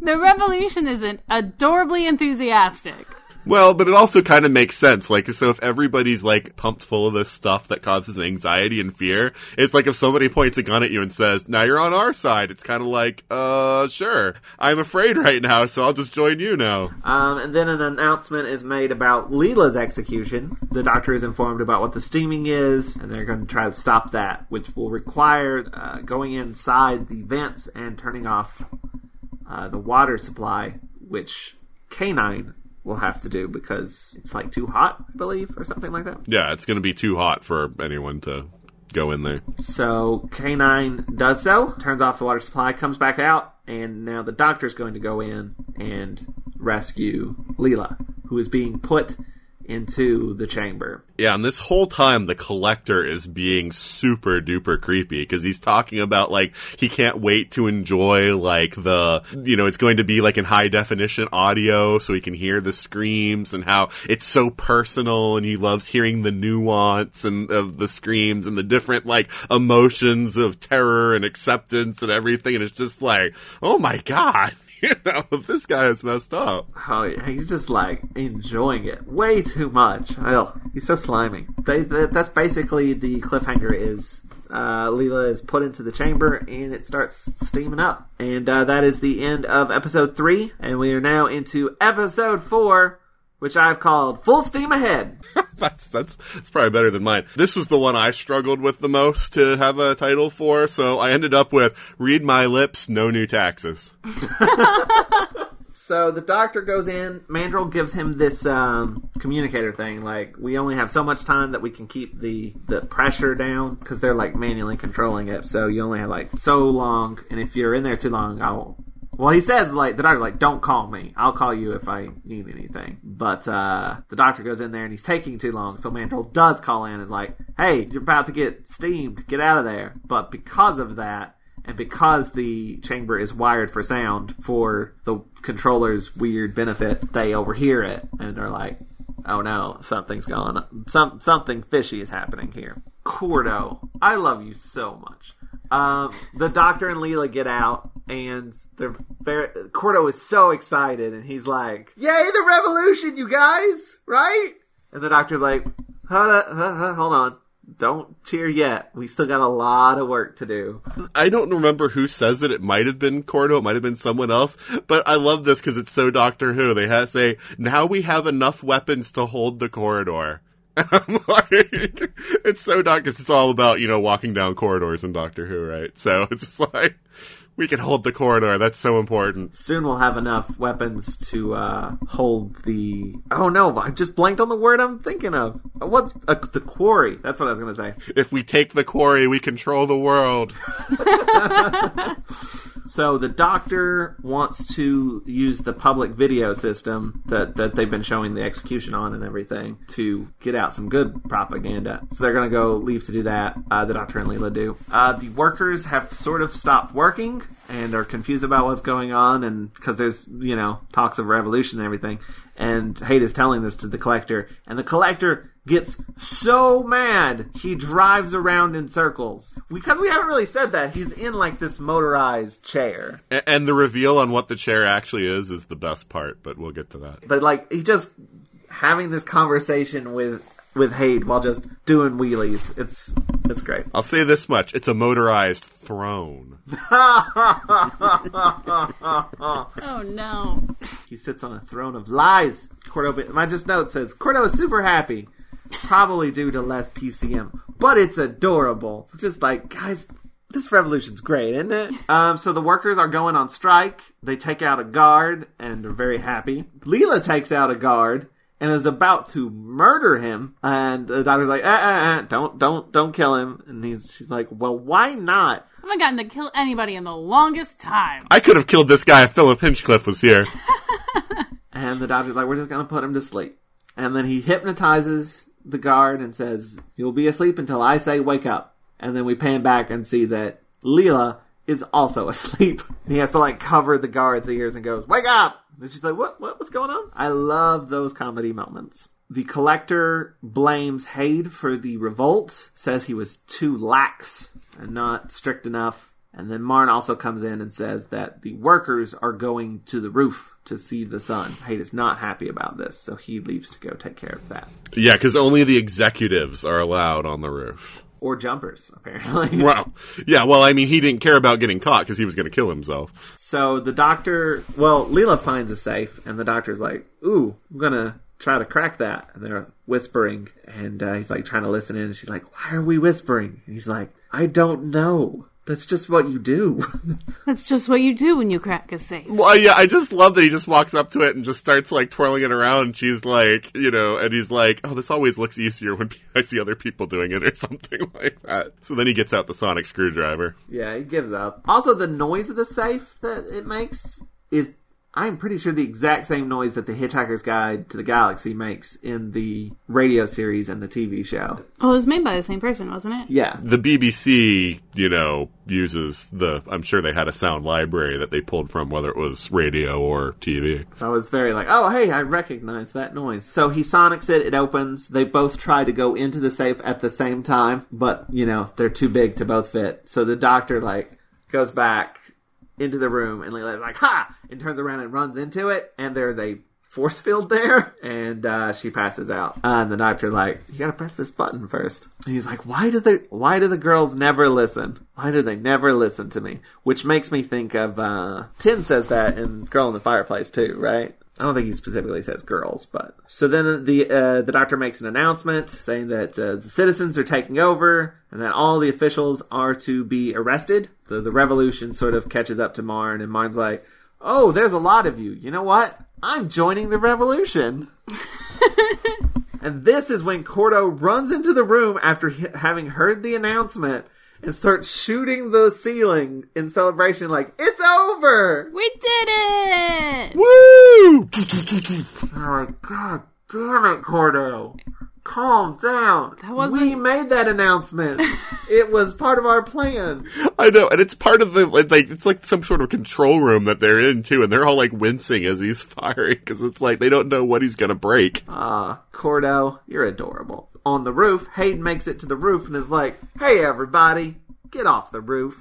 The revolution isn't adorably enthusiastic. Well, but it also kind of makes sense. Like, so if everybody's, like, pumped full of this stuff that causes anxiety and fear, it's like if somebody points a gun at you and says, now you're on our side, it's kind of like, sure. I'm afraid right now, so I'll just join you now. And then an announcement is made about Leela's execution. The doctor is informed about what the steaming is, and they're going to try to stop that, which will require going inside the vents and turning off the water supply, which K9 will have to do because it's like too hot, I believe, or something like that. Yeah, it's going to be too hot for anyone to go in there. So K9 does so, turns off the water supply, comes back out, and now the doctor's going to go in and rescue Leela, who is being put into the chamber. Yeah, and this whole time the Collector is being super duper creepy because he's talking about, like, he can't wait to enjoy, like, it's going to be, like, in high definition audio so he can hear the screams and how it's so personal and he loves hearing the nuance and of the screams and the different, like, emotions of terror and acceptance and everything. And it's just like, oh my God. This guy is messed up. Oh, yeah, he's just, like, enjoying it way too much. Oh, he's so slimy. That's basically the cliffhanger is Leela is put into the chamber and it starts steaming up. And that is the end of episode 3. And we are now into episode 4, which I've called Full Steam Ahead. That's probably better than mine. This was the one I struggled with the most to have a title for, so I ended up with Read My Lips, No New Taxes. So the doctor goes in, Mandrill gives him this communicator thing, like, we only have so much time that we can keep the pressure down, because they're, like, manually controlling it, so you only have, like, so long, and if you're in there too long, well, he says, like, the doctor's like, don't call me. I'll call you if I need anything. But the doctor goes in there and he's taking too long. So Mandrill does call in and is like, hey, you're about to get steamed. Get out of there. But because of that, and because the chamber is wired for sound for the controller's weird benefit, they overhear it. And they're like, oh no, something's going on. Something fishy is happening here. Cordo, I love you so much. The doctor and Leela get out, and Cordo is so excited, and he's like, yay, the revolution, you guys, right? And the doctor's like, hold on. Don't cheer yet. We still got a lot of work to do. I don't remember who says it. It might have been Cordo. It might have been someone else. But I love this because it's so Doctor Who. They have to say, now we have enough weapons to hold the corridor. I'm like, it's so dark because it's all about, walking down corridors in Doctor Who, right? So it's just like, we can hold the corridor. That's so important. Soon we'll have enough weapons to hold the... Oh no, I just blanked on the word I'm thinking of. What's the quarry? That's what I was going to say. If we take the quarry, we control the world. So the doctor wants to use the public video system that they've been showing the execution on and everything to get out some good propaganda. So they're going to go leave to do that. The doctor and Leela do. The workers have sort of stopped working and are confused about what's going on, and because there's, talks of revolution and everything. And Haight is telling this to the Collector, and the Collector gets so mad he drives around in circles. Because we haven't really said that. He's in, like, this motorized chair. And the reveal on what the chair actually is the best part, but we'll get to that. But, like, he just having this conversation with Haight while just doing wheelies. It's great. I'll say this much. It's a motorized throne. Oh, no. He sits on a throne of lies. Cordo, my just note says, Cordo is super happy. Probably due to less PCM. But it's adorable. Just like, guys, this revolution's great, isn't it? So the workers are going on strike. They take out a guard, and they're very happy. Leela takes out a guard and is about to murder him. And the doctor's like, don't kill him. And she's like, well, why not? I haven't gotten to kill anybody in the longest time. I could have killed this guy if Philip Hinchcliffe was here. And the doctor's like, we're just going to put him to sleep. And then he hypnotizes the guard and says, you'll be asleep until I say wake up. And then we pan back and see that Leela is also asleep. He has to, like, cover the guard's ears and goes, wake up! And she's like, what's going on? I love those comedy moments. The Collector blames Haight for the revolt, says he was too lax and not strict enough. And then Marn also comes in and says that the workers are going to the roof to see the sun. Haight is not happy about this, so he leaves to go take care of that. Yeah, because only the executives are allowed on the roof. Or jumpers, apparently. Wow. Yeah, well, I mean, he didn't care about getting caught because he was going to kill himself. So the doctor... Well, Leela finds a safe, and the doctor's like, ooh, I'm going to try to crack that. And they're whispering, and he's like trying to listen in, and she's like, why are we whispering? And he's like, I don't know. That's just what you do. That's just what you do when you crack a safe. Well, yeah, I just love that he just walks up to it and just starts, like, twirling it around. And she's like, you know, and he's like, oh, this always looks easier when I see other people doing it or something like that. So then he gets out the sonic screwdriver. Yeah, he gives up. Also, the noise of the safe that it makes is... I'm pretty sure the exact same noise that the Hitchhiker's Guide to the Galaxy makes in the radio series and the TV show. Oh, it was made by the same person, wasn't it? Yeah. The BBC, you know, uses I'm sure they had a sound library that they pulled from, whether it was radio or TV. I was very like, oh, hey, I recognize that noise. So he sonics it, it opens. They both try to go into the safe at the same time, but, you know, they're too big to both fit. So the doctor, like, goes back into the room, and Leela's like, ha! And turns around and runs into it, and there's a force field there, and she passes out. And the doctor like, you gotta press this button first. And he's like, why do the girls never listen? Why do they never listen to me? Which makes me think of, Tin says that in Girl in the Fireplace too, right? I don't think he specifically says girls, but... So then the doctor makes an announcement saying that the citizens are taking over and that all the officials are to be arrested. The revolution sort of catches up to Marn, and Marn's like, oh, there's a lot of you. You know what? I'm joining the revolution. And this is when Cordo runs into the room after having heard the announcement and starts shooting the ceiling in celebration like, it's over! We did it! Woo! Oh, God damn it, Cordo. Calm down. We made that announcement. It was part of our plan. I know, and it's part of the, like, it's like some sort of control room that they're in, too, and they're all, like, wincing as he's firing, because it's like they don't know what he's gonna break. Cordo, you're adorable. On the roof, Hayden makes it to the roof and is like, hey, everybody, get off the roof.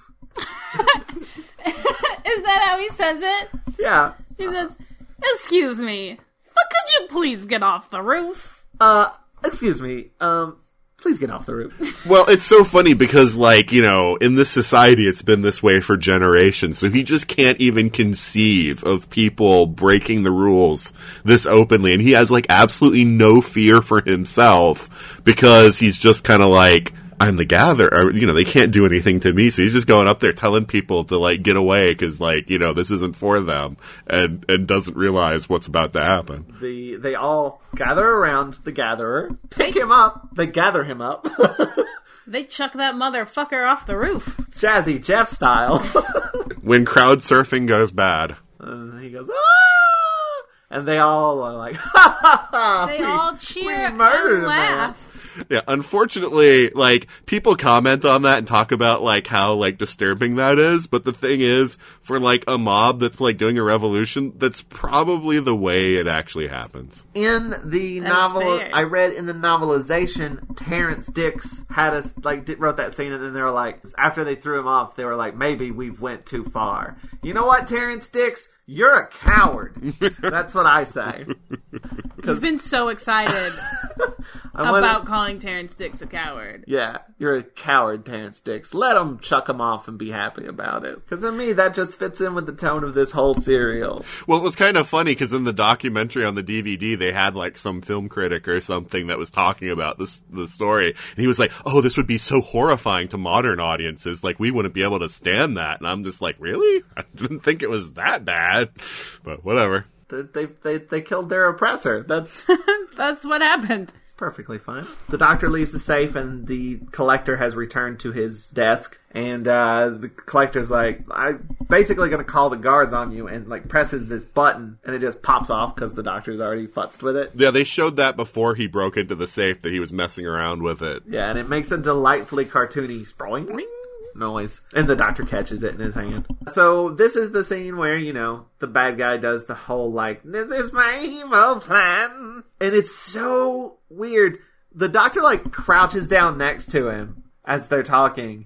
Is that how he says it? Yeah. He says, excuse me, but could you please get off the roof? Excuse me, please get off the roof. Well, it's so funny because, like, you know, in this society, it's been this way for generations. So he just can't even conceive of people breaking the rules this openly. And he has, like, absolutely no fear for himself because he's just kind of like, I'm the gatherer. You know, they can't do anything to me. So he's just going up there telling people to, like, get away because, like, you know, this isn't for them and doesn't realize what's about to happen. They all gather around the gatherer, pick him up, they gather him up. They chuck that motherfucker off the roof. Jazzy Jeff style. When crowd surfing goes bad. He goes, ah! And they all are like, ha ha ha! They all cheer and murdered laugh. Yeah, unfortunately, like, people comment on that and talk about, like, how, like, disturbing that is, but the thing is, for, like, a mob that's, like, doing a revolution, that's probably the way it actually happens. In the novel, I read in the novelization, Terrence Dix had us, like, wrote that scene, and then they were like, after they threw him off, they were like, maybe we've went too far. You know what, Terrence Dix? You're a coward. That's what I say. You've been so excited about calling Terrence Dix a coward. Yeah, you're a coward, Terrence Dix. Let him chuck him off and be happy about it. Because to me, that just fits in with the tone of this whole serial. Well, it was kind of funny because in the documentary on the DVD, they had, like, some film critic or something that was talking about the story. And he was like, oh, this would be so horrifying to modern audiences. Like, we wouldn't be able to stand that. And I'm just like, really? I didn't think it was that bad. But whatever. They killed their oppressor. That's what happened. It's perfectly fine. The doctor leaves the safe, and the collector has returned to his desk. And the collector's like, I'm basically going to call the guards on you, and, like, presses this button, and it just pops off because the doctor's already futzed with it. Yeah, they showed that before he broke into the safe, that he was messing around with it. Yeah, and it makes a delightfully cartoony sproing noise, and the doctor catches it in his hand. So this is the scene where, you know, the bad guy does the whole, like, this is my evil plan, and it's so weird. The doctor, like, crouches down next to him as they're talking,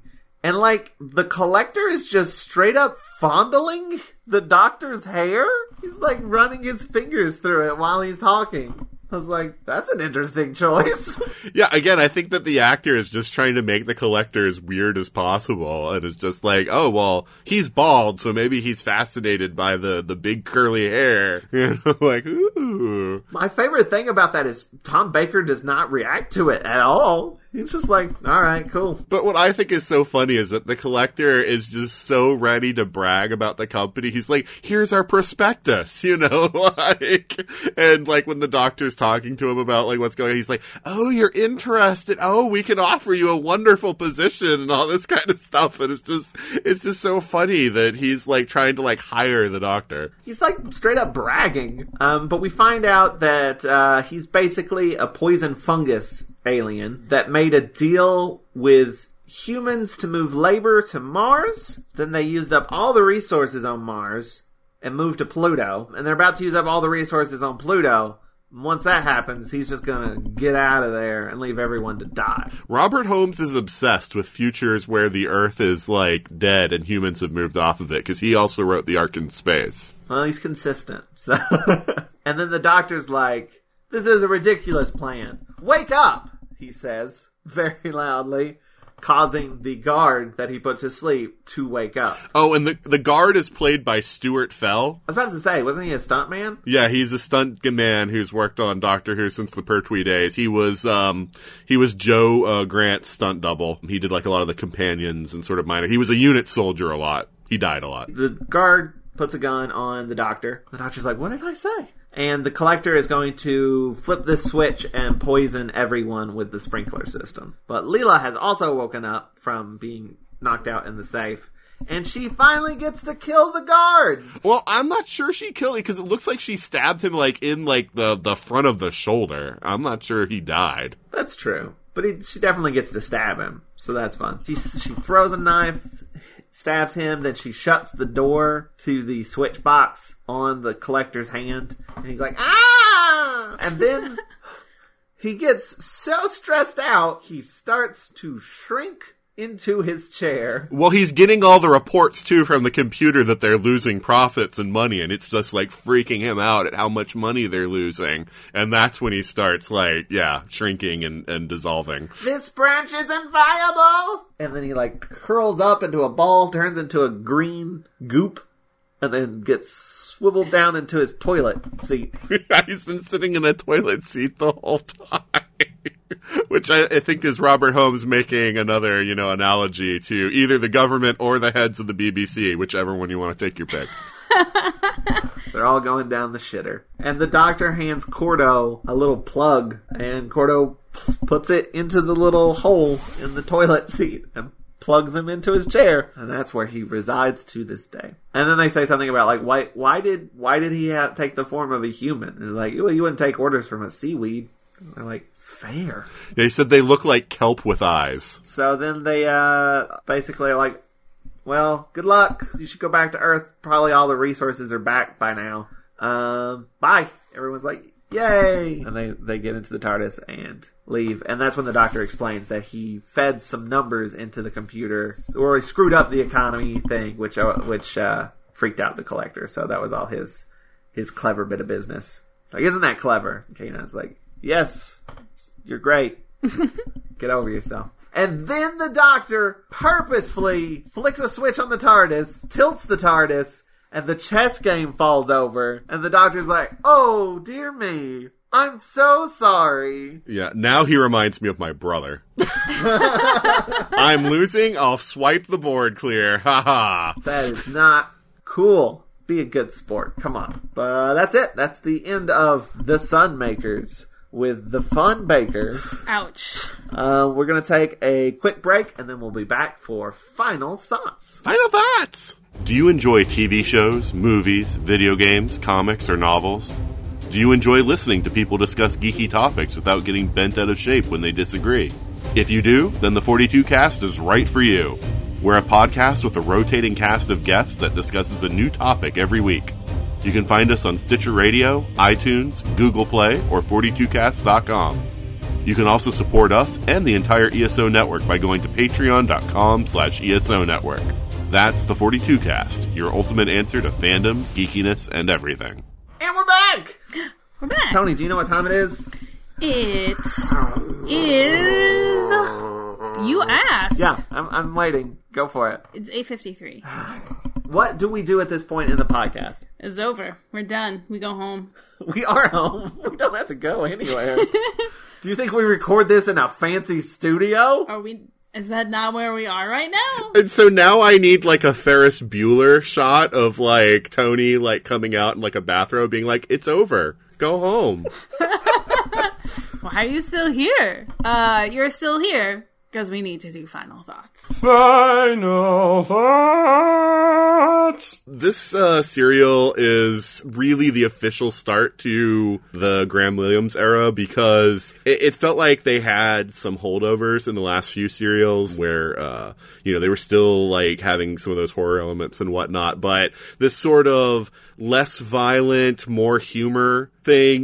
And, like, the Collector is just straight up fondling the Doctor's hair. He's, like, running his fingers through it while he's talking. I was like, that's an interesting choice. Yeah, again, I think that the actor is just trying to make the Collector as weird as possible, and it's just like, oh, well, he's bald, so maybe he's fascinated by the big curly hair. You know, like, ooh. My favorite thing about that is Tom Baker does not react to it at all. He's just like, all right, cool. But what I think is so funny is that the Collector is just so ready to brag about the company. He's like, here's our prospectus, you know, like, and like when the Doctor's talking to him about like what's going on, he's like, oh, you're interested. Oh, we can offer you a wonderful position and all this kind of stuff. And it's just so funny that he's like trying to like hire the Doctor. He's like straight up bragging. But we find out that he's basically a poison fungus alien that made a deal with humans to move labor to Mars. Then they used up all the resources on Mars and moved to Pluto. And they're about to use up all the resources on Pluto. Once that happens, he's just gonna get out of there and leave everyone to die. Robert Holmes is obsessed with futures where the Earth is, like, dead and humans have moved off of it, because he also wrote The Ark in Space. Well, he's consistent. So, and then the Doctor's like, this is a ridiculous plan. Wake up, he says, very loudly, causing the guard that he put to sleep to wake up. Oh, and the guard is played by Stuart Fell. I was about to say, wasn't he a stunt man? Yeah, he's a stunt man who's worked on Doctor Who since the Pertwee days. He was Joe Grant's stunt double. He did like a lot of the companions and sort of minor. He was a unit soldier a lot. He died a lot. The guard puts a gun on the Doctor. The Doctor's like, what did I say? And the Collector is going to flip this switch and poison everyone with the sprinkler system. But Leela has also woken up from being knocked out in the safe. And she finally gets to kill the guard. Well, I'm not sure she killed him because it looks like she stabbed him like in like the front of the shoulder. I'm not sure he died. That's true. But she definitely gets to stab him. So that's fun. She throws a knife, stabs him, then she shuts the door to the switch box on the Collector's hand. And he's like, ah! And then he gets so stressed out, he starts to shrink into his chair. Well, he's getting all the reports, too, from the computer that they're losing profits and money, and it's just, like, freaking him out at how much money they're losing. And that's when he starts, like, shrinking and dissolving. This branch isn't viable! And then he, like, curls up into a ball, turns into a green goop, and then gets swiveled down into his toilet seat. He's been sitting in a toilet seat the whole time. Which I think is Robert Holmes making another, analogy to either the government or the heads of the BBC, whichever one you want to take your pick. They're all going down the shitter. And the Doctor hands Cordo a little plug, and Cordo puts it into the little hole in the toilet seat and plugs him into his chair. And that's where he resides to this day. And then they say something about, like, why did he take the form of a human? It's like, well, you wouldn't take orders from a seaweed. And they're like, fair. They said they look like kelp with eyes. So then they basically are like, well, good luck. You should go back to Earth. Probably all the resources are back by now. Bye. Everyone's like, yay. And they get into the TARDIS and leave. And that's when the Doctor explains that he fed some numbers into the computer, or he screwed up the economy thing, which freaked out the Collector. So that was all his clever bit of business. It's like, isn't that clever? Kanan's like, yes, you're great. Get over yourself. And then the Doctor purposefully flicks a switch on the TARDIS, tilts the TARDIS, and the chess game falls over. And the Doctor's like, oh, dear me. I'm so sorry. Yeah, now he reminds me of my brother. I'm losing, I'll swipe the board clear. Ha ha. That is not cool. Be a good sport. Come on. But that's it. That's the end of The Sunmakers with the Fun Bakers. Ouch. We're going to take a quick break, and then we'll be back for final thoughts. Final thoughts! Do you enjoy TV shows, movies, video games, comics, or novels? Do you enjoy listening to people discuss geeky topics without getting bent out of shape when they disagree? If you do, then the 42 Cast is right for you. We're a podcast with a rotating cast of guests that discusses a new topic every week. You can find us on Stitcher Radio, iTunes, Google Play, or 42cast.com. You can also support us and the entire ESO network by going to patreon.com/ESO network. That's the 42 Cast, your ultimate answer to fandom, geekiness, and everything. And we're back! We're back. Tony, do you know what time it is? It is... You asked. Yeah, I'm waiting. Go for it. It's 8:53. What do we do at this point in the podcast? It's over. We're done. We go home. We are home. We don't have to go anywhere. Do you think we record this in a fancy studio? Are we... Is that not where we are right now? And so now I need like a Ferris Bueller shot of like Tony like coming out in like a bathrobe being like, it's over. Go home. Why are you still here? You're still here because we need to do final thoughts. Final thoughts. This serial is really the official start to the Graham Williams era because it felt like they had some holdovers in the last few serials where, they were still like having some of those horror elements and whatnot, but this sort of less violent, more humor thing,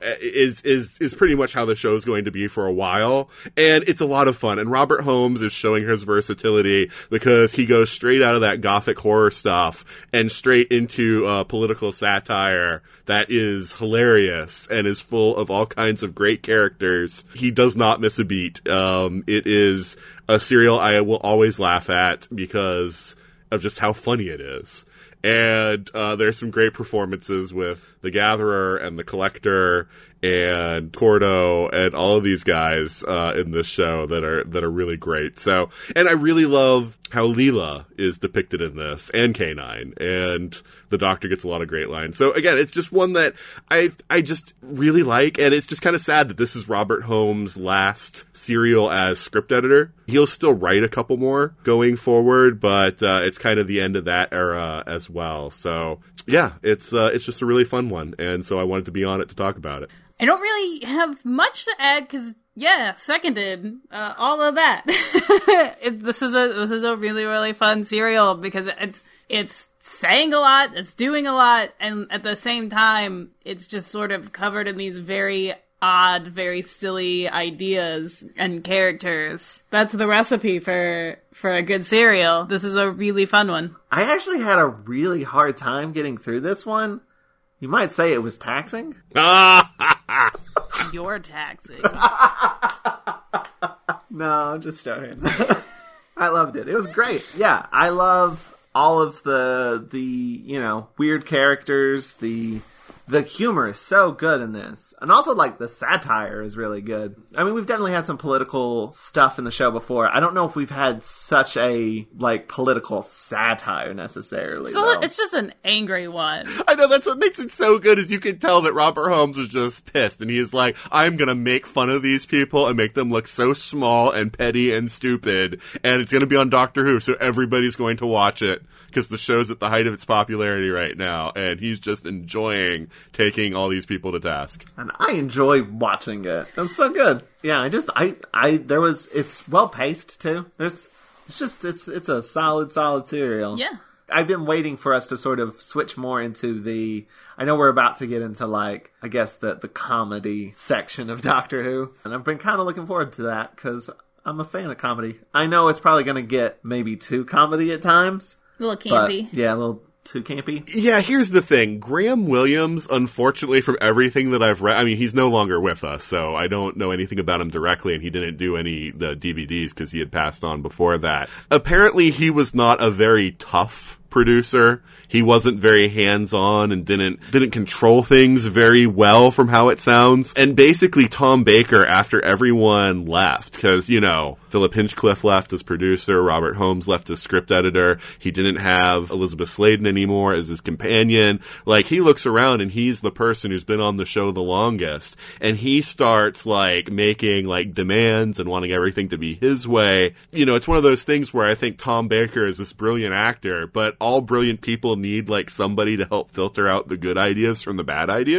is pretty much how the show's going to be for a while. And it's a lot of fun. And Robert Holmes is showing his versatility because he goes straight out of that gothic horror stuff and straight into political satire that is hilarious and is full of all kinds of great characters. He does not miss a beat. It is a serial I will always laugh at because of just how funny it is. And there's some great performances with the Gatherer and the Collector and Cordo and all of these guys in this show that are really great. So, and I really love how Leela is depicted in this, and K9, and the Doctor gets a lot of great lines. So again, it's just one that I just really like, and it's just kind of sad that this is Robert Holmes' last serial as script editor. He'll still write a couple more going forward, but it's kind of the end of that era as well. So yeah, it's just a really fun one, and so I wanted to be on it to talk about it. I don't really have much to add because, yeah, seconded all of that. This is a really, really fun serial because it's saying a lot, it's doing a lot, and at the same time, it's just sort of covered in these very odd, very silly ideas and characters. That's the recipe for a good serial. This is a really fun one. I actually had a really hard time getting through this one. You might say it was taxing. You're taxing. No, I'm just joking. I loved it. It was great. Yeah, I love all of the weird characters. The humor is so good in this. And also, like, the satire is really good. I mean, we've definitely had some political stuff in the show before. I don't know if we've had such a, like, political satire necessarily, So though. it's just an angry one. I know, that's what makes it so good, is you can tell that Robert Holmes is just pissed, and he's like, I'm gonna make fun of these people and make them look so small and petty and stupid, and it's gonna be on Doctor Who, so everybody's going to watch it, because the show's at the height of its popularity right now, and he's just enjoying taking all these people to task. And I enjoy watching it. It's so good. Yeah, it's well paced too. It's a solid serial. Yeah. I've been waiting for us to sort of switch more into I know we're about to get into, like, I guess the comedy section of Doctor Who. And I've been kind of looking forward to that because I'm a fan of comedy. I know it's probably going to get maybe too comedy at times. A little campy. But, yeah, a little too campy. Yeah, here's the thing. Graham Williams, unfortunately, from everything that I've read, I mean, he's no longer with us, so I don't know anything about him directly, and he didn't do the DVDs because he had passed on before that. Apparently, he was not a very tough producer. He wasn't very hands-on and didn't control things very well from how it sounds. And basically Tom Baker, after everyone left, because, Philip Hinchcliffe left as producer, Robert Holmes left as script editor, he didn't have Elizabeth Sladen anymore as his companion. Like, he looks around and he's the person who's been on the show the longest. And he starts, like, making, like, demands and wanting everything to be his way. It's one of those things where I think Tom Baker is this brilliant actor, but all brilliant people need, like, somebody to help filter out the good ideas from the bad ideas.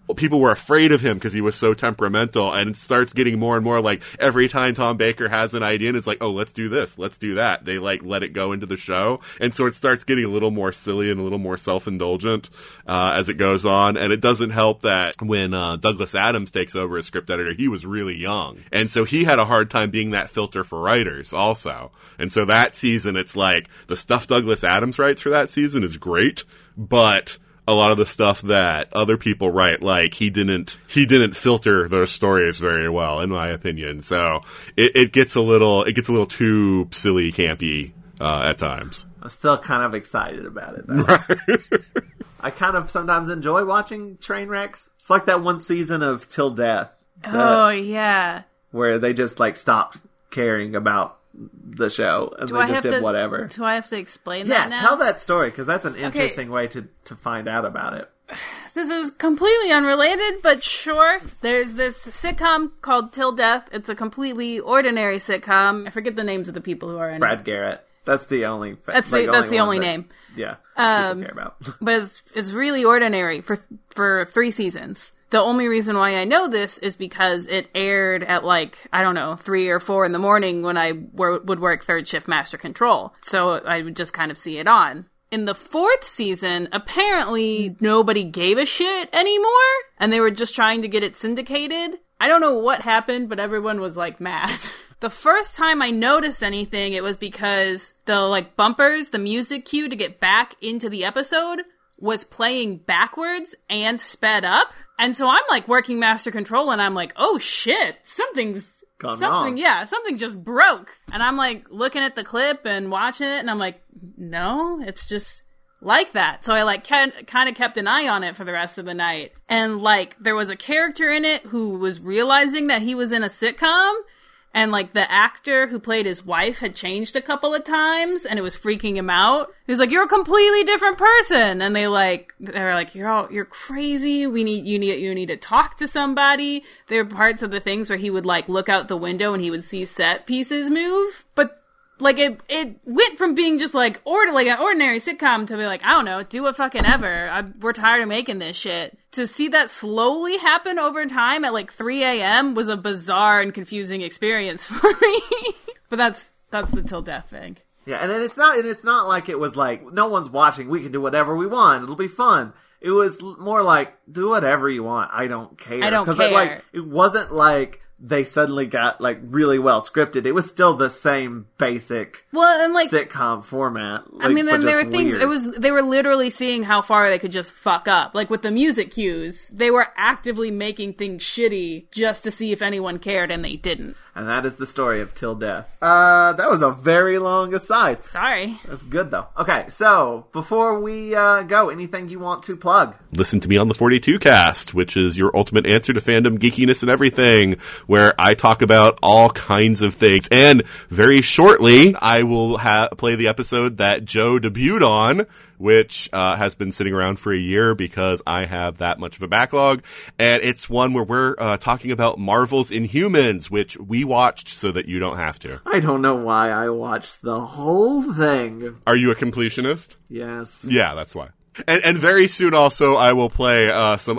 people were afraid of him because he was so temperamental, and it starts getting more and more like every time Tom Baker has an idea and it's like, oh, let's do this, let's do that, they like let it go into the show. And so it starts getting a little more silly and a little more self-indulgent as it goes on. And it doesn't help that when Douglas Adams takes over as script editor, he was really young, and so he had a hard time being that filter for writers also. And so that season, it's like the stuff Douglas Adams writes for that season is great, but a lot of the stuff that other people write, like he didn't filter those stories very well, in my opinion. So it gets a little too silly, campy at times. I'm still kind of excited about it, though. Right. I kind of sometimes enjoy watching train wrecks. It's like that one season of Till Death. Oh, yeah. Where they just like stopped caring about the show and they just did whatever. Do I have to explain that now? Yeah, tell that story, because that's an interesting way to find out about it. This is completely unrelated, but sure. There's this sitcom called Till Death. It's a completely ordinary sitcom. I forget the names of the people who are in it. Brad Garrett. That's the only. That's the only name. Yeah, people care about. But it's really ordinary for 3 seasons. The only reason why I know this is because it aired at 3 or 4 in the morning when I would work third shift Master Control. So I would just kind of see it on. In the 4th season, apparently nobody gave a shit anymore, and they were just trying to get it syndicated. I don't know what happened, but everyone was mad. The first time I noticed anything, it was because the bumpers, the music cue to get back into the episode was playing backwards and sped up. And so I'm working Master Control and I'm like, oh shit, something just broke. And I'm looking at the clip and watching it and I'm like, no, it's just like that. So I kind of kept an eye on it for the rest of the night. And there was a character in it who was realizing that he was in a sitcom. And, the actor who played his wife had changed a couple of times, and it was freaking him out. He was like, you're a completely different person. And they were like, you're crazy. You need to talk to somebody. There were parts of the things where he would, look out the window and he would see set pieces move. But, it went from being just, an ordinary sitcom to be I don't know, do it fucking ever. We're tired of making this shit. To see that slowly happen over time at 3 a.m. was a bizarre and confusing experience for me. But that's the Till Death thing. Yeah, and then it's not like it was no one's watching, we can do whatever we want, it'll be fun. It was more do whatever you want, I don't care. I don't care. It wasn't they suddenly got really well scripted. It was still the same basic sitcom format. Then there were things. They were literally seeing how far they could just fuck up. With the music cues, they were actively making things shitty just to see if anyone cared, and they didn't. And that is the story of Till Death. That was a very long aside. Sorry. That's good, though. Okay, so before we go, anything you want to plug? Listen to me on the 42 Cast, which is your ultimate answer to fandom geekiness and everything, where I talk about all kinds of things. And very shortly, I will play the episode that Joe debuted on, which has been sitting around for a year because I have that much of a backlog. And it's one where we're talking about Marvel's Inhumans, which we watched so that you don't have to. I don't know why I watched the whole thing. Are you a completionist? Yes. Yeah, that's why. And very soon also I will play run some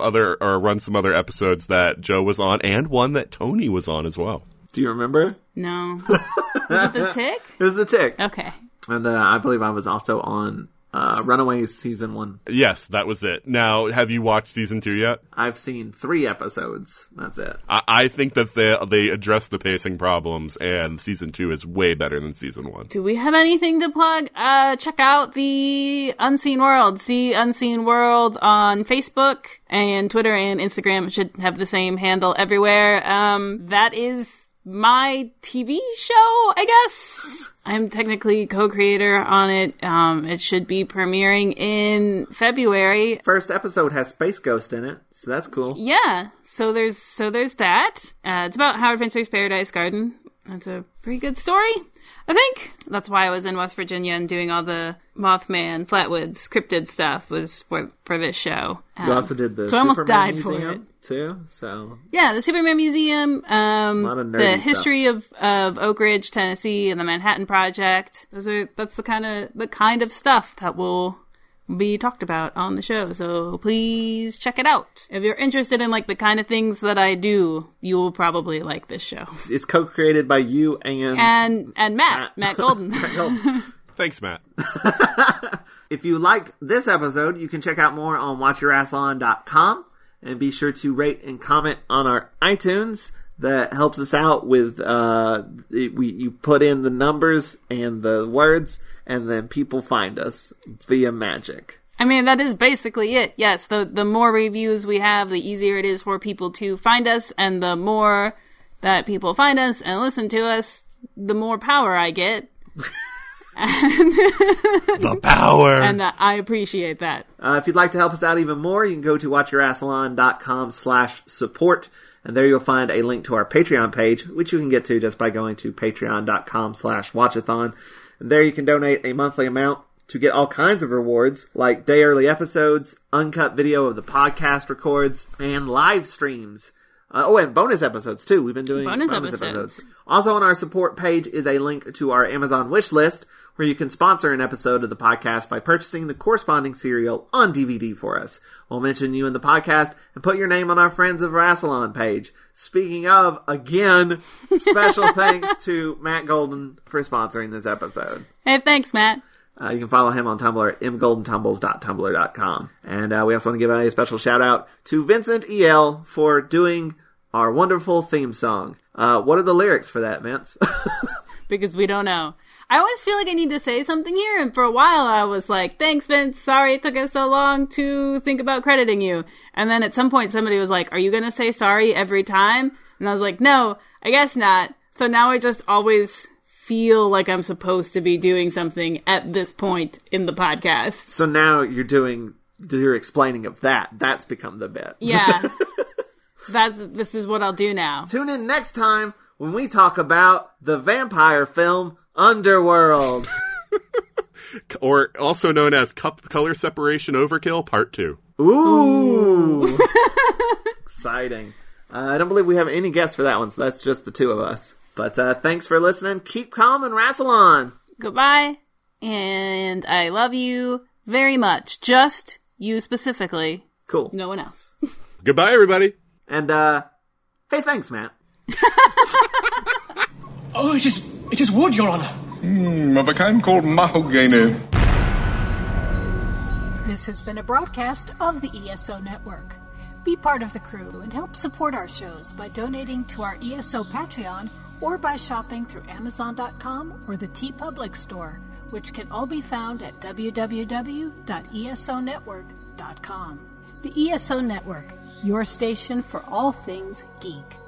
other episodes that Joe was on and one that Tony was on as well. Do you remember? No. Was it The Tick? It was The Tick. Okay. And I believe I was also on Runaways Season 1. Yes, that was it. Now, have you watched Season 2 yet? I've seen 3 episodes. That's it. I think that they address the pacing problems, and Season 2 is way better than Season 1. Do we have anything to plug? Check out the Unseen World. See Unseen World on Facebook and Twitter and Instagram. It should have the same handle everywhere. That is my TV show, I guess. I'm technically co-creator on it. It should be premiering in February. First episode has Space Ghost in it, so that's cool. Yeah, so there's that. It's about Howard Finster's Paradise Garden. It's a pretty good story, I think. That's why I was in West Virginia and doing all the Mothman, Flatwoods, cryptid stuff was for this show. You also did the so I almost Superman died Museum for it too. So yeah, the Superman Museum, a lot of nerdy the stuff. history of Oak Ridge, Tennessee, and the Manhattan Project. That's the kind of stuff that will be talked about on the show, so please check it out. If you're interested in like the kind of things that I do, you will probably like this show. It's co-created by you and Matt Golden. Thanks, Matt. If you liked this episode, you can check out more on watchyourassalon.com and be sure to rate and comment on our iTunes. That helps us out with, you put in the numbers and the words, and then people find us via magic. I mean, that is basically it. Yes, the more reviews we have, the easier it is for people to find us, and the more that people find us and listen to us, the more power I get. The power! And I appreciate that. If you'd like to help us out even more, you can go to watchyourassalon.com/support. And there you'll find a link to our Patreon page, which you can get to just by going to patreon.com/watchathon. And there you can donate a monthly amount to get all kinds of rewards, like day early episodes, uncut video of the podcast records, and live streams. And bonus episodes, too. We've been doing bonus episodes. Also on our support page is a link to our Amazon wish list, where you can sponsor an episode of the podcast by purchasing the corresponding serial on DVD for us. We'll mention you in the podcast and put your name on our Friends of Rassilon page. Speaking of, again, special thanks to Matt Golden for sponsoring this episode. Hey, thanks, Matt. You can follow him on Tumblr at mgoldentumbles.tumblr.com. And we also want to give a special shout out to Vincent E.L. for doing our wonderful theme song. What are the lyrics for that, Vince? Because we don't know. I always feel like I need to say something here, and for a while I was like, thanks, Vince, sorry it took us so long to think about crediting you. And then at some point somebody was like, are you going to say sorry every time? And I was like, no, I guess not. So now I just always feel like I'm supposed to be doing something at this point in the podcast. So now you're explaining of that. That's become the bit. Yeah. This is what I'll do now. Tune in next time when we talk about the vampire film Underworld. Or also known as Color Separation Overkill Part 2. Ooh. Exciting. I don't believe we have any guests for that one, so that's just the two of us. But thanks for listening. Keep calm and wrestle on. Goodbye. And I love you very much. Just you specifically. Cool. No one else. Goodbye, everybody. And, hey, thanks, Matt. Oh, it is wood, Your Honor. Of a kind called mahogany. This has been a broadcast of the ESO Network. Be part of the crew and help support our shows by donating to our ESO Patreon or by shopping through Amazon.com or the TeePublic store, which can all be found at www.esonetwork.com. The ESO Network, your station for all things geek.